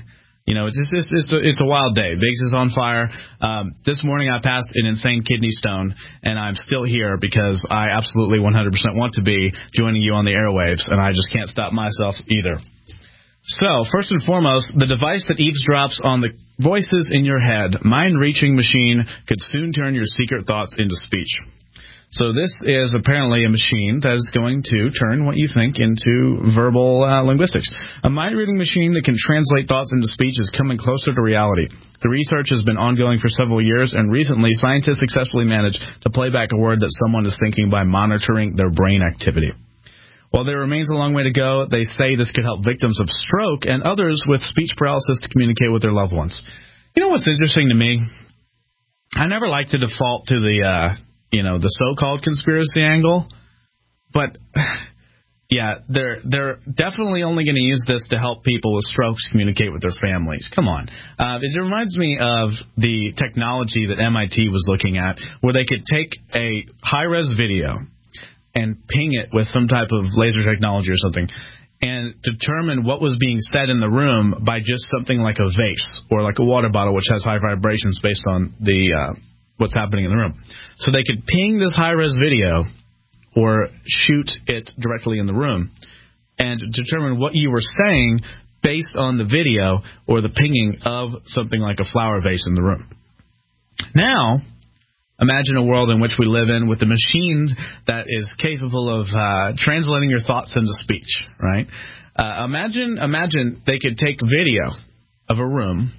You know, it's a wild day. Biggs is on fire. This morning I passed an insane kidney stone, and I'm still here because I absolutely 100% want to be joining you on the airwaves, and I just can't stop myself either. So, first and foremost, the device that eavesdrops on the voices in your head, mind-reaching machine, could soon turn your secret thoughts into speech. So this is apparently a machine that is going to turn what you think into verbal linguistics. A mind-reading machine that can translate thoughts into speech is coming closer to reality. The research has been ongoing for several years, and recently scientists successfully managed to play back a word that someone is thinking by monitoring their brain activity. While there remains a long way to go, they say this could help victims of stroke and others with speech paralysis to communicate with their loved ones. You know what's interesting to me? I never like to default to the so-called conspiracy angle, but yeah, they're definitely only going to use this to help people with strokes communicate with their families. Come on. It reminds me of the technology that MIT was looking at, where they could take a high-res video and ping it with some type of laser technology or something, and determine what was being said in the room by just something like a vase or like a water bottle, which has high vibrations based on the what's happening in the room. So they could ping this high-res video or shoot it directly in the room and determine what you were saying based on the video or the pinging of something like a flower vase in the room. Now, imagine a world in which we live in with a machine that is capable of translating your thoughts into speech, right? Imagine they could take video of a room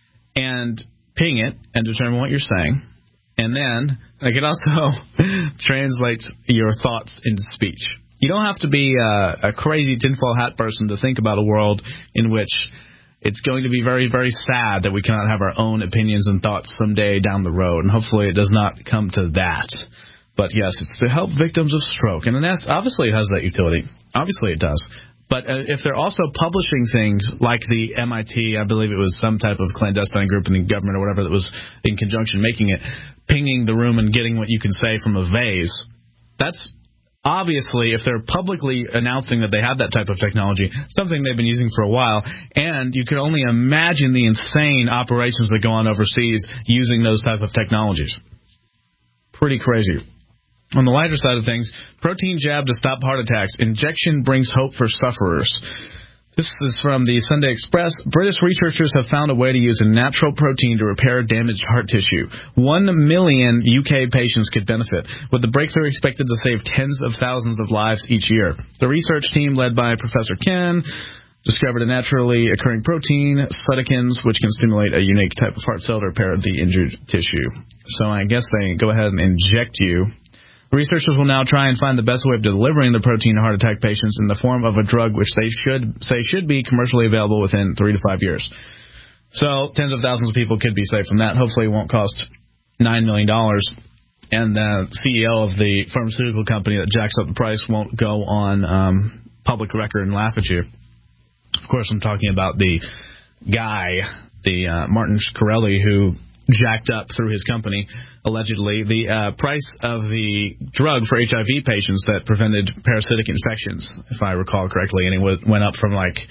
and ping it and determine what you're saying. And then they could also translate your thoughts into speech. You don't have to be a crazy tinfoil hat person to think about a world in which it's going to be very, very sad that we cannot have our own opinions and thoughts someday down the road. And hopefully it does not come to that. But, yes, it's to help victims of stroke. And that's, obviously it has that utility. Obviously it does. But if they're also publishing things like the MIT, I believe it was some type of clandestine group in the government or whatever that was in conjunction making it, pinging the room and getting what you can say from a vase, that's obviously, if they're publicly announcing that they have that type of technology, something they've been using for a while, and you can only imagine the insane operations that go on overseas using those type of technologies. Pretty crazy. On the lighter side of things, protein jab to stop heart attacks. Injection brings hope for sufferers. This is from the Sunday Express. British researchers have found a way to use a natural protein to repair damaged heart tissue. 1 million UK patients could benefit, with the breakthrough expected to save tens of thousands of lives each year. The research team, led by Professor Ken, discovered a naturally occurring protein, cytokines, which can stimulate a unique type of heart cell to repair the injured tissue. So I guess they go ahead and inject you. Researchers will now try and find the best way of delivering the protein to heart attack patients in the form of a drug which they should be commercially available within 3 to 5 years. So tens of thousands of people could be saved from that. Hopefully it won't cost $9 million. And the CEO of the pharmaceutical company that jacks up the price won't go on public record and laugh at you. Of course, I'm talking about the guy, Martin Shkreli, who jacked up through his company, allegedly, the price of the drug for HIV patients that prevented parasitic infections, if I recall correctly, and it went up from $17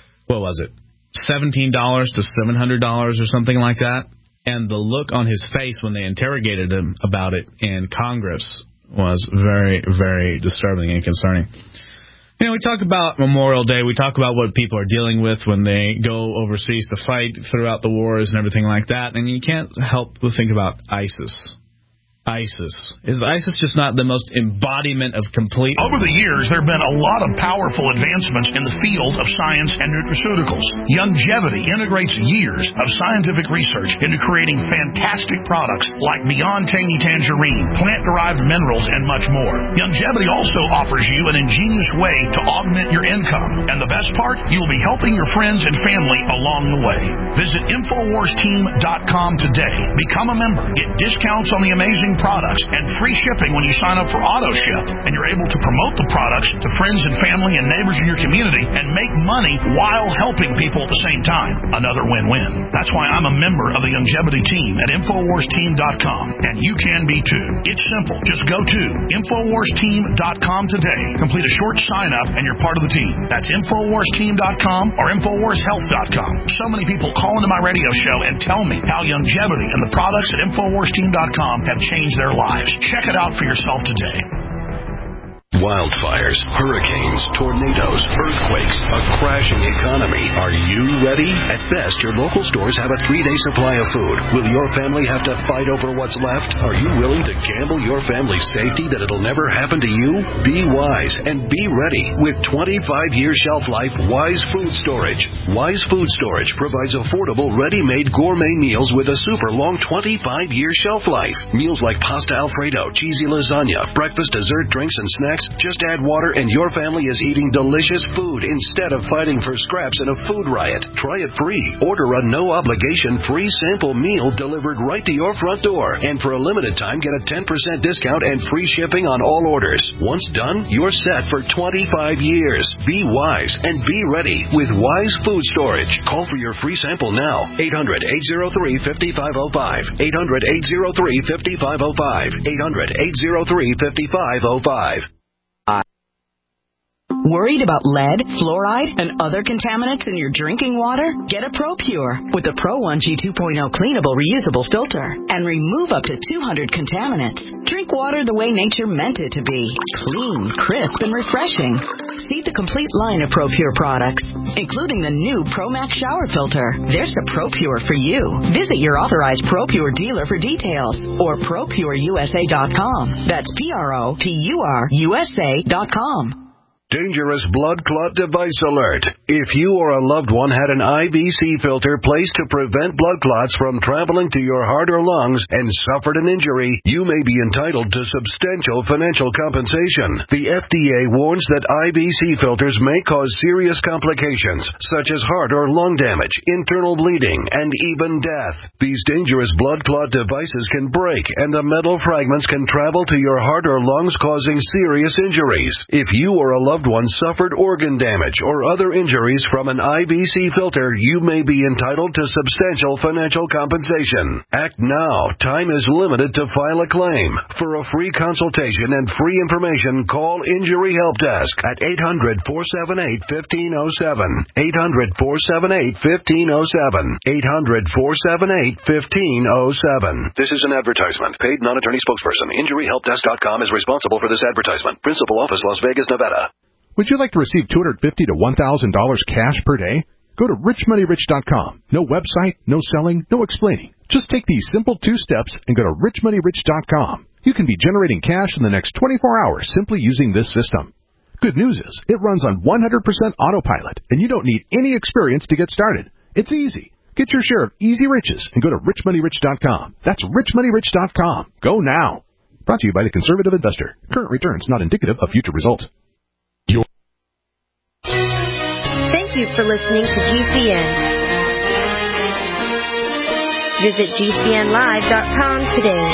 to $700 or something like that. And the look on his face when they interrogated him about it in Congress was very, very disturbing and concerning. You know, we talk about Memorial Day. We talk about what people are dealing with when they go overseas to fight throughout the wars and everything like that. And you can't help but think about ISIS. Is ISIS just not the most embodiment of complete... Over the years, there have been a lot of powerful advancements in the field of science and nutraceuticals. Youngevity integrates years of scientific research into creating fantastic products like Beyond Tangy Tangerine, plant-derived minerals, and much more. Youngevity also offers you an ingenious way to augment your income. And the best part, you'll be helping your friends and family along the way. Visit InfoWarsTeam.com today. Become a member. Get discounts on the amazing amazing products and free shipping when you sign up for AutoShip. And you're able to promote the products to friends and family and neighbors in your community and make money while helping people at the same time. Another win-win. That's why I'm a member of the Youngevity team at InfoWarsTeam.com. And you can be too. It's simple. Just go to InfoWarsTeam.com today. Complete a short sign-up and you're part of the team. That's InfoWarsTeam.com or InfoWarsHealth.com. So many people call into my radio show and tell me how Youngevity and the products at InfoWarsTeam.com have changed their lives. Check it out for yourself today. Wildfires, hurricanes, tornadoes, earthquakes, a crashing economy. Are you ready? At best, your local stores have a 3-day supply of food. Will your family have to fight over what's left? Are you willing to gamble your family's safety that it'll never happen to you? Be wise and be ready with 25-year shelf life Wise Food Storage. Wise Food Storage provides affordable, ready-made gourmet meals with a super long 25-year shelf life. Meals like pasta Alfredo, cheesy lasagna, breakfast, dessert, drinks, and snacks. Just add water and your family is eating delicious food instead of fighting for scraps in a food riot. Try it free. Order a no-obligation free sample meal delivered right to your front door. And for a limited time, get a 10% discount and free shipping on all orders. Once done, you're set for 25 years. Be wise and be ready with Wise Food Storage. Call for your free sample now. 800-803-5505. 800-803-5505. 800-803-5505. Worried about lead, fluoride, and other contaminants in your drinking water? Get a ProPure with the Pro1G 2.0 cleanable reusable filter and remove up to 200 contaminants. Drink water the way nature meant it to be. Clean, crisp, and refreshing. See the complete line of ProPure products, including the new ProMax shower filter. There's a ProPure for you. Visit your authorized ProPure dealer for details or ProPureUSA.com. That's ProPureUSA.com. Dangerous blood clot device alert. If you or a loved one had an IVC filter placed to prevent blood clots from traveling to your heart or lungs and suffered an injury, you may be entitled to substantial financial compensation. The FDA warns that IVC filters may cause serious complications, such as heart or lung damage, internal bleeding, and even death. These dangerous blood clot devices can break, and the metal fragments can travel to your heart or lungs, causing serious injuries. If you or a loved one suffered organ damage or other injuries from an IVC filter, you may be entitled to substantial financial compensation. Act now. Time is limited to file a claim. For a free consultation and free information, call Injury Help Desk at 800-478-1507. 800-478-1507. 800-478-1507. This is an advertisement. Paid non-attorney spokesperson. InjuryHelpDesk.com is responsible for this advertisement. Principal office, Las Vegas, Nevada. Would you like to receive $250 to $1,000 cash per day? Go to richmoneyrich.com. No website, no selling, no explaining. Just take these simple 2 steps and go to richmoneyrich.com. You can be generating cash in the next 24 hours simply using this system. Good news is, it runs on 100% autopilot, and you don't need any experience to get started. It's easy. Get your share of easy riches and go to richmoneyrich.com. That's richmoneyrich.com. Go now. Brought to you by the Conservative Investor. Current returns not indicative of future results. Thank you for listening to GCN. Visit GCNlive.com today.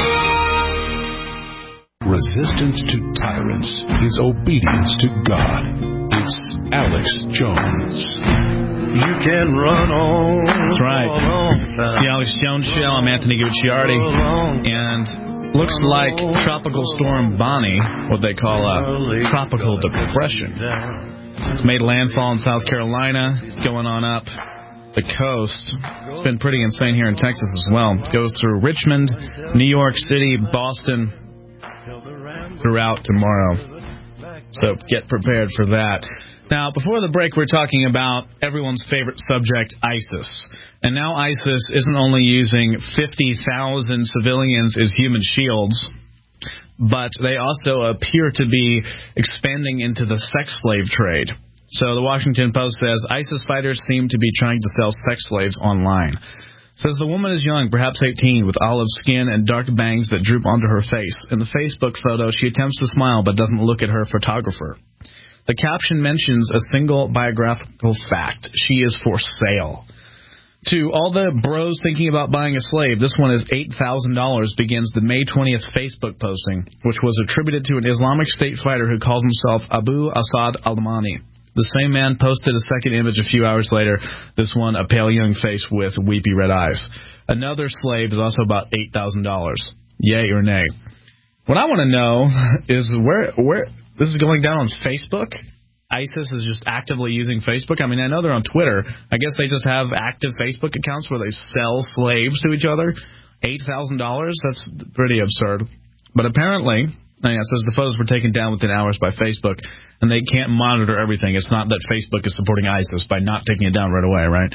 Resistance to tyrants is obedience to God. It's Alex Jones. You can run on. That's right. It's the Alex Jones Show. I'm Anthony Gucciardi. And looks like Tropical Storm Bonnie, what they call a tropical depression, it's made landfall in South Carolina. It's going on up the coast. It's been pretty insane here in Texas as well. It goes through Richmond, New York City, Boston, throughout tomorrow. So get prepared for that. Now, before the break, we're talking about everyone's favorite subject, ISIS. And now ISIS isn't only using 50,000 civilians as human shields, but they also appear to be expanding into the sex slave trade. So the Washington Post says ISIS fighters seem to be trying to sell sex slaves online. Says the woman is young, perhaps 18, with olive skin and dark bangs that droop onto her face. In the Facebook photo, she attempts to smile but doesn't look at her photographer. The caption mentions a single biographical fact. She is for sale. To all the bros thinking about buying a slave, this one is $8,000, begins the May 20th Facebook posting, which was attributed to an Islamic State fighter who calls himself Abu Asad al-Mani. The same man posted a second image a few hours later, this one a pale young face with weepy red eyes. Another slave is also about $8,000. Yay or nay? What I want to know is where this is going down on Facebook. ISIS is just actively using Facebook. I mean, I know they're on Twitter. I guess they just have active Facebook accounts where they sell slaves to each other. $8,000? That's pretty absurd. But apparently, it says the photos were taken down within hours by Facebook, and they can't monitor everything. It's not that Facebook is supporting ISIS by not taking it down right away, right?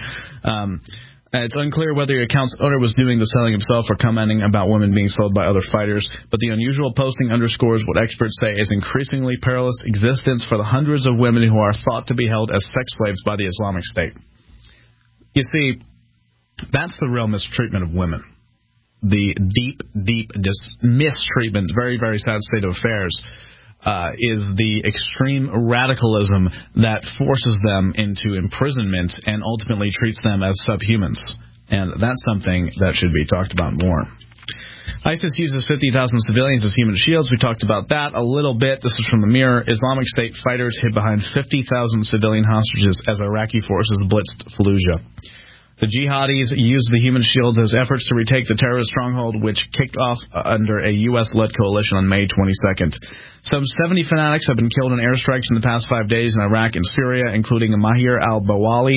It's unclear whether the account's owner was doing the selling himself or commenting about women being sold by other fighters, but the unusual posting underscores what experts say is increasingly perilous existence for the hundreds of women who are thought to be held as sex slaves by the Islamic State. You see, that's the real mistreatment of women. The deep mistreatment, very, very sad state of affairs, is the extreme radicalism that forces them into imprisonment and ultimately treats them as subhumans. And that's something that should be talked about more. ISIS uses 50,000 civilians as human shields. We talked about that a little bit. This is from the Mirror. Islamic State fighters hid behind 50,000 civilian hostages as Iraqi forces blitzed Fallujah. The jihadis used the human shields as efforts to retake the terrorist stronghold, which kicked off under a U.S.-led coalition on May 22nd. Some 70 fanatics have been killed in airstrikes in the past 5 days in Iraq and Syria, including Mahir al-Bawali,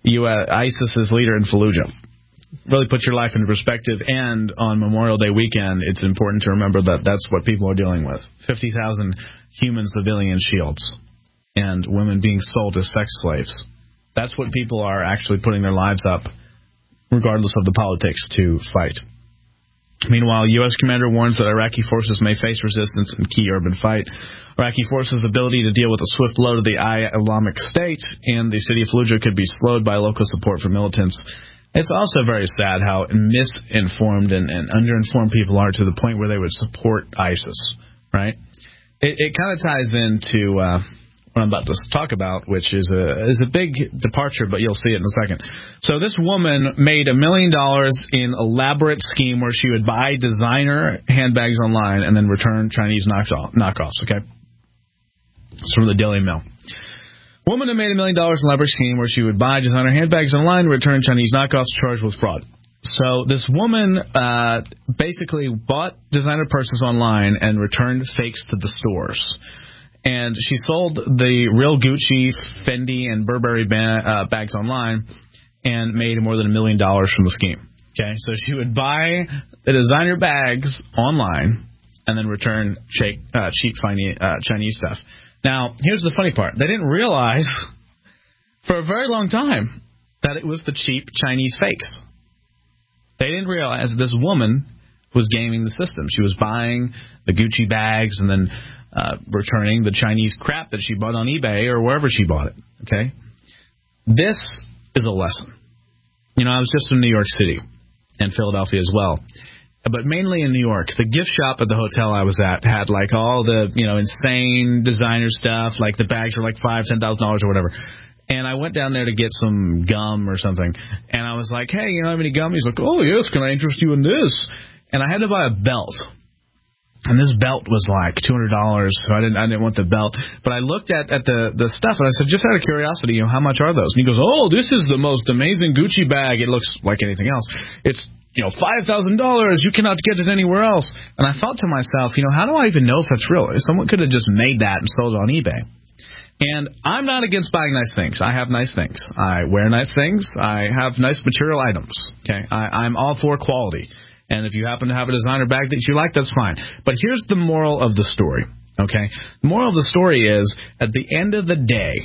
ISIS's leader in Fallujah. Really put your life into perspective, and on Memorial Day weekend, it's important to remember that that's what people are dealing with. 50,000 human civilian shields and women being sold as sex slaves. That's what people are actually putting their lives up, regardless of the politics, to fight. Meanwhile, U.S. commander warns that Iraqi forces may face resistance in key urban fight. Iraqi forces' ability to deal with a swift blow to the Islamic State and the city of Fallujah could be slowed by local support for militants. It's also very sad how misinformed and underinformed people are to the point where they would support ISIS, right? It kind of ties into what I'm about to talk about, which is a big departure, but you'll see it in a second. So this woman made $1 million in elaborate scheme where she would buy designer handbags online and then return Chinese knockoffs, okay? It's from the Daily Mail. Woman who made $1 million in elaborate scheme where she would buy designer handbags online and return Chinese knockoffs charged with fraud. So this woman basically bought designer purses online and returned fakes to the stores. And she sold the real Gucci, Fendi, and Burberry bags online and made more than $1 million from the scheme. Okay, so she would buy the designer bags online and then return cheap Chinese stuff. Now, here's the funny part. They didn't realize for a very long time that it was the cheap Chinese fakes. They didn't realize this woman was gaming the system. She was buying the Gucci bags and then returning the Chinese crap that she bought on eBay or wherever she bought it. Okay? This is a lesson. You know, I was just in New York City and Philadelphia as well, but mainly in New York. The gift shop at the hotel I was at had like all the, insane designer stuff, like the bags were like $5,000, $10,000 or whatever. And I went down there to get some gum or something, and I was like, hey, you know how many gum? He's like, oh, yes, can I interest you in this? And I had to buy a belt. And this belt was like $200, so I didn't want the belt. But I looked at the stuff, and I said, just out of curiosity, how much are those? And he goes, oh, this is the most amazing Gucci bag. It looks like anything else. It's, $5,000. You cannot get it anywhere else. And I thought to myself, how do I even know if that's real? Someone could have just made that and sold it on eBay. And I'm not against buying nice things. I have nice things. I wear nice things. I have nice material items. Okay, I'm all for quality. And if you happen to have a designer bag that you like, that's fine. But here's the moral of the story, okay? The moral of the story is, at the end of the day,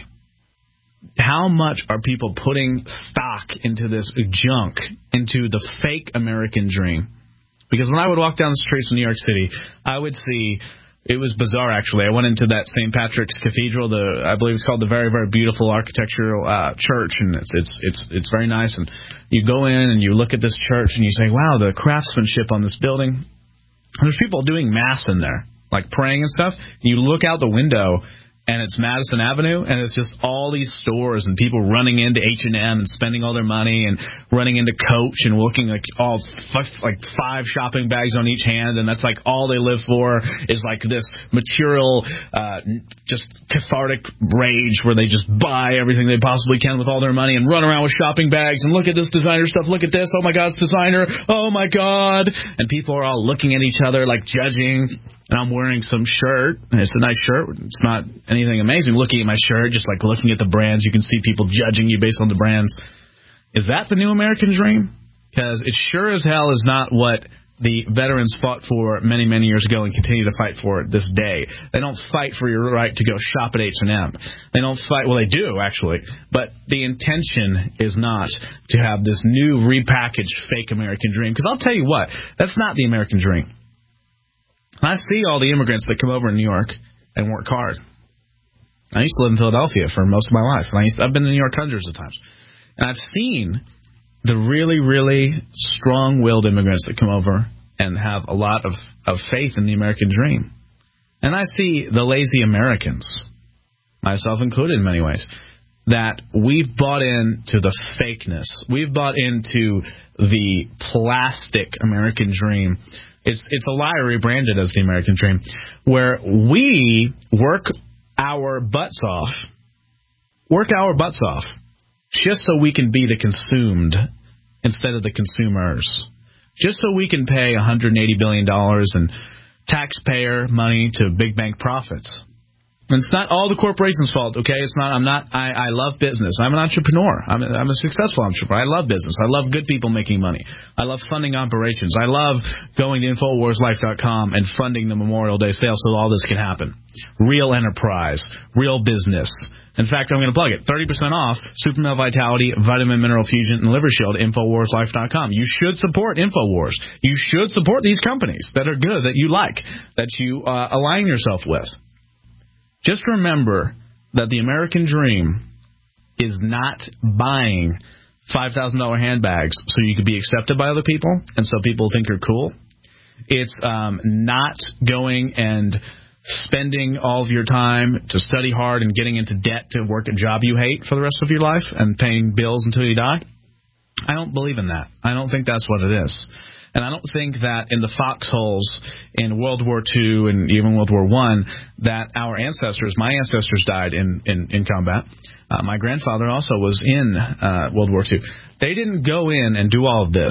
how much are people putting stock into this junk, into the fake American dream? Because when I would walk down the streets of New York City, I would see, it was bizarre actually. I went into that St. Patrick's Cathedral, I believe it's called the Very, Very Beautiful Architectural Church, and it's very nice. And you go in and you look at this church and you say, wow, the craftsmanship on this building. And there's people doing mass in there, like praying and stuff. And you look out the window and it's Madison Avenue, and it's just all these stores and people running into H&M and spending all their money and running into Coach and looking like all like 5 shopping bags on each hand, and that's like all they live for is like this material, just cathartic rage where they just buy everything they possibly can with all their money and run around with shopping bags and look at this designer stuff, look at this, oh my God, it's designer, oh my God, and people are all looking at each other like judging. And I'm wearing some shirt, and it's a nice shirt. It's not anything amazing. Looking at my shirt, just like looking at the brands, you can see people judging you based on the brands. Is that the new American dream? Because it sure as hell is not what the veterans fought for many, many years ago and continue to fight for this day. They don't fight for your right to go shop at H&M. They don't fight, well, they do, actually, but the intention is not to have this new repackaged fake American dream. Because I'll tell you what, that's not the American dream. I see all the immigrants that come over in New York and work hard. I used to live in Philadelphia for most of my life, and I've been to New York hundreds of times. And I've seen the really, really strong-willed immigrants that come over and have a lot of faith in the American dream. And I see the lazy Americans, myself included in many ways, that we've bought into the fakeness. We've bought into the plastic American dream. It's a lie rebranded as the American dream, where we work our butts off just so we can be the consumed instead of the consumers, just so we can pay $180 billion in taxpayer money to big bank profits. And it's not all the corporation's fault, okay? It's not. I love business. I'm an entrepreneur. I'm a successful entrepreneur. I love business. I love good people making money. I love funding operations. I love going to InfoWarsLife.com and funding the Memorial Day sale so all this can happen. Real enterprise, real business. In fact, I'm going to plug it. 30% off Super Male Vitality, Vitamin Mineral Fusion, and Liver Shield, InfoWarsLife.com. You should support InfoWars. You should support these companies that are good, that you like, that you align yourself with. Just remember that the American dream is not buying $5,000 handbags so you can be accepted by other people and so people think you're cool. It's not going and spending all of your time to study hard and getting into debt to work a job you hate for the rest of your life and paying bills until you die. I don't believe in that. I don't think that's what it is. And I don't think that in the foxholes in World War II and even World War I that our ancestors, my ancestors died in combat. My grandfather also was in World War II. They didn't go in and do all of this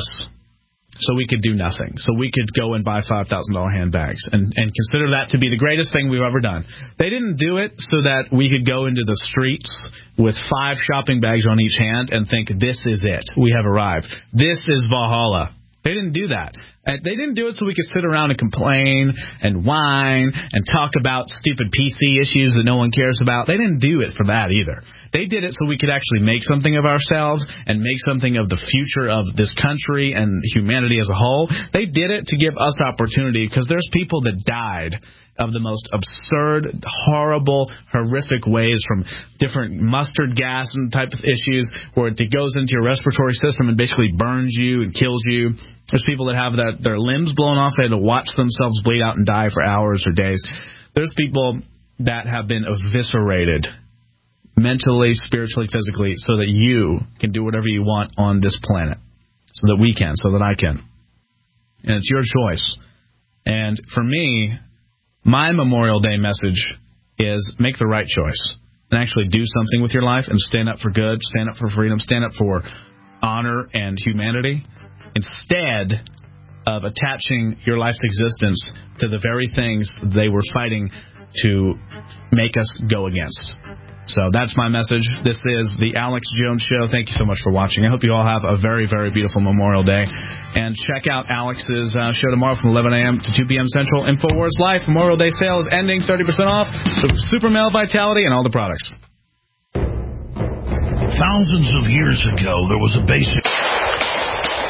so we could do nothing, so we could go and buy $5,000 handbags and consider that to be the greatest thing we've ever done. They didn't do it so that we could go into the streets with 5 shopping bags on each hand and think, this is it, we have arrived. This is Valhalla. They didn't do that. They didn't do it so we could sit around and complain and whine and talk about stupid PC issues that no one cares about. They didn't do it for that either. They did it so we could actually make something of ourselves and make something of the future of this country and humanity as a whole. They did it to give us opportunity because there's people that died of the most absurd, horrible, horrific ways, from different mustard gas and type of issues where it goes into your respiratory system and basically burns you and kills you. There's people that have their limbs blown off. They had to watch themselves bleed out and die for hours or days. There's people that have been eviscerated mentally, spiritually, physically, so that you can do whatever you want on this planet, so that we can, so that I can. And it's your choice. And for me, my Memorial Day message is make the right choice and actually do something with your life and stand up for good, stand up for freedom, stand up for honor and humanity, instead of attaching your life's existence to the very things they were fighting to make us go against. So that's my message. This is the Alex Jones Show. Thank you so much for watching. I hope you all have a very, very beautiful Memorial Day. And check out Alex's show tomorrow from 11 a.m. to 2 p.m. Central. InfoWars Life Memorial Day sale is ending, 30% off. Super Male Vitality and all the products. Thousands of years ago, there was a basic...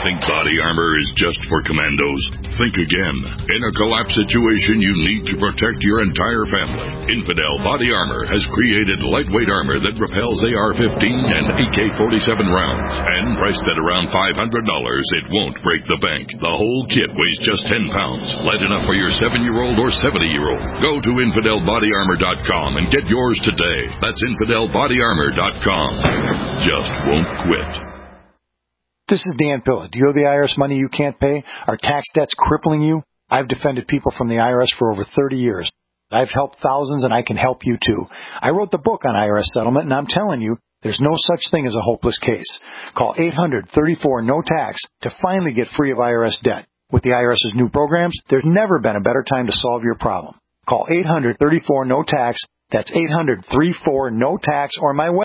Think body armor is just for commandos? Think again. In a collapse situation, you need to protect your entire family. Infidel Body Armor has created lightweight armor that repels AR-15 and AK-47 rounds. And priced at around $500, it won't break the bank. The whole kit weighs just 10 pounds. Light enough for your 7-year-old or 70-year-old. Go to InfidelBodyArmor.com and get yours today. That's InfidelBodyArmor.com. Just won't quit. This is Dan Pilla. Do you have the IRS money you can't pay? Are tax debts crippling you? I've defended people from the IRS for over 30 years. I've helped thousands, and I can help you too. I wrote the book on IRS settlement, and I'm telling you, there's no such thing as a hopeless case. Call 800-34-NO-TAX to finally get free of IRS debt. With the IRS's new programs, there's never been a better time to solve your problem. Call 800-34-NO-TAX. That's 800-34-NO-TAX or my website.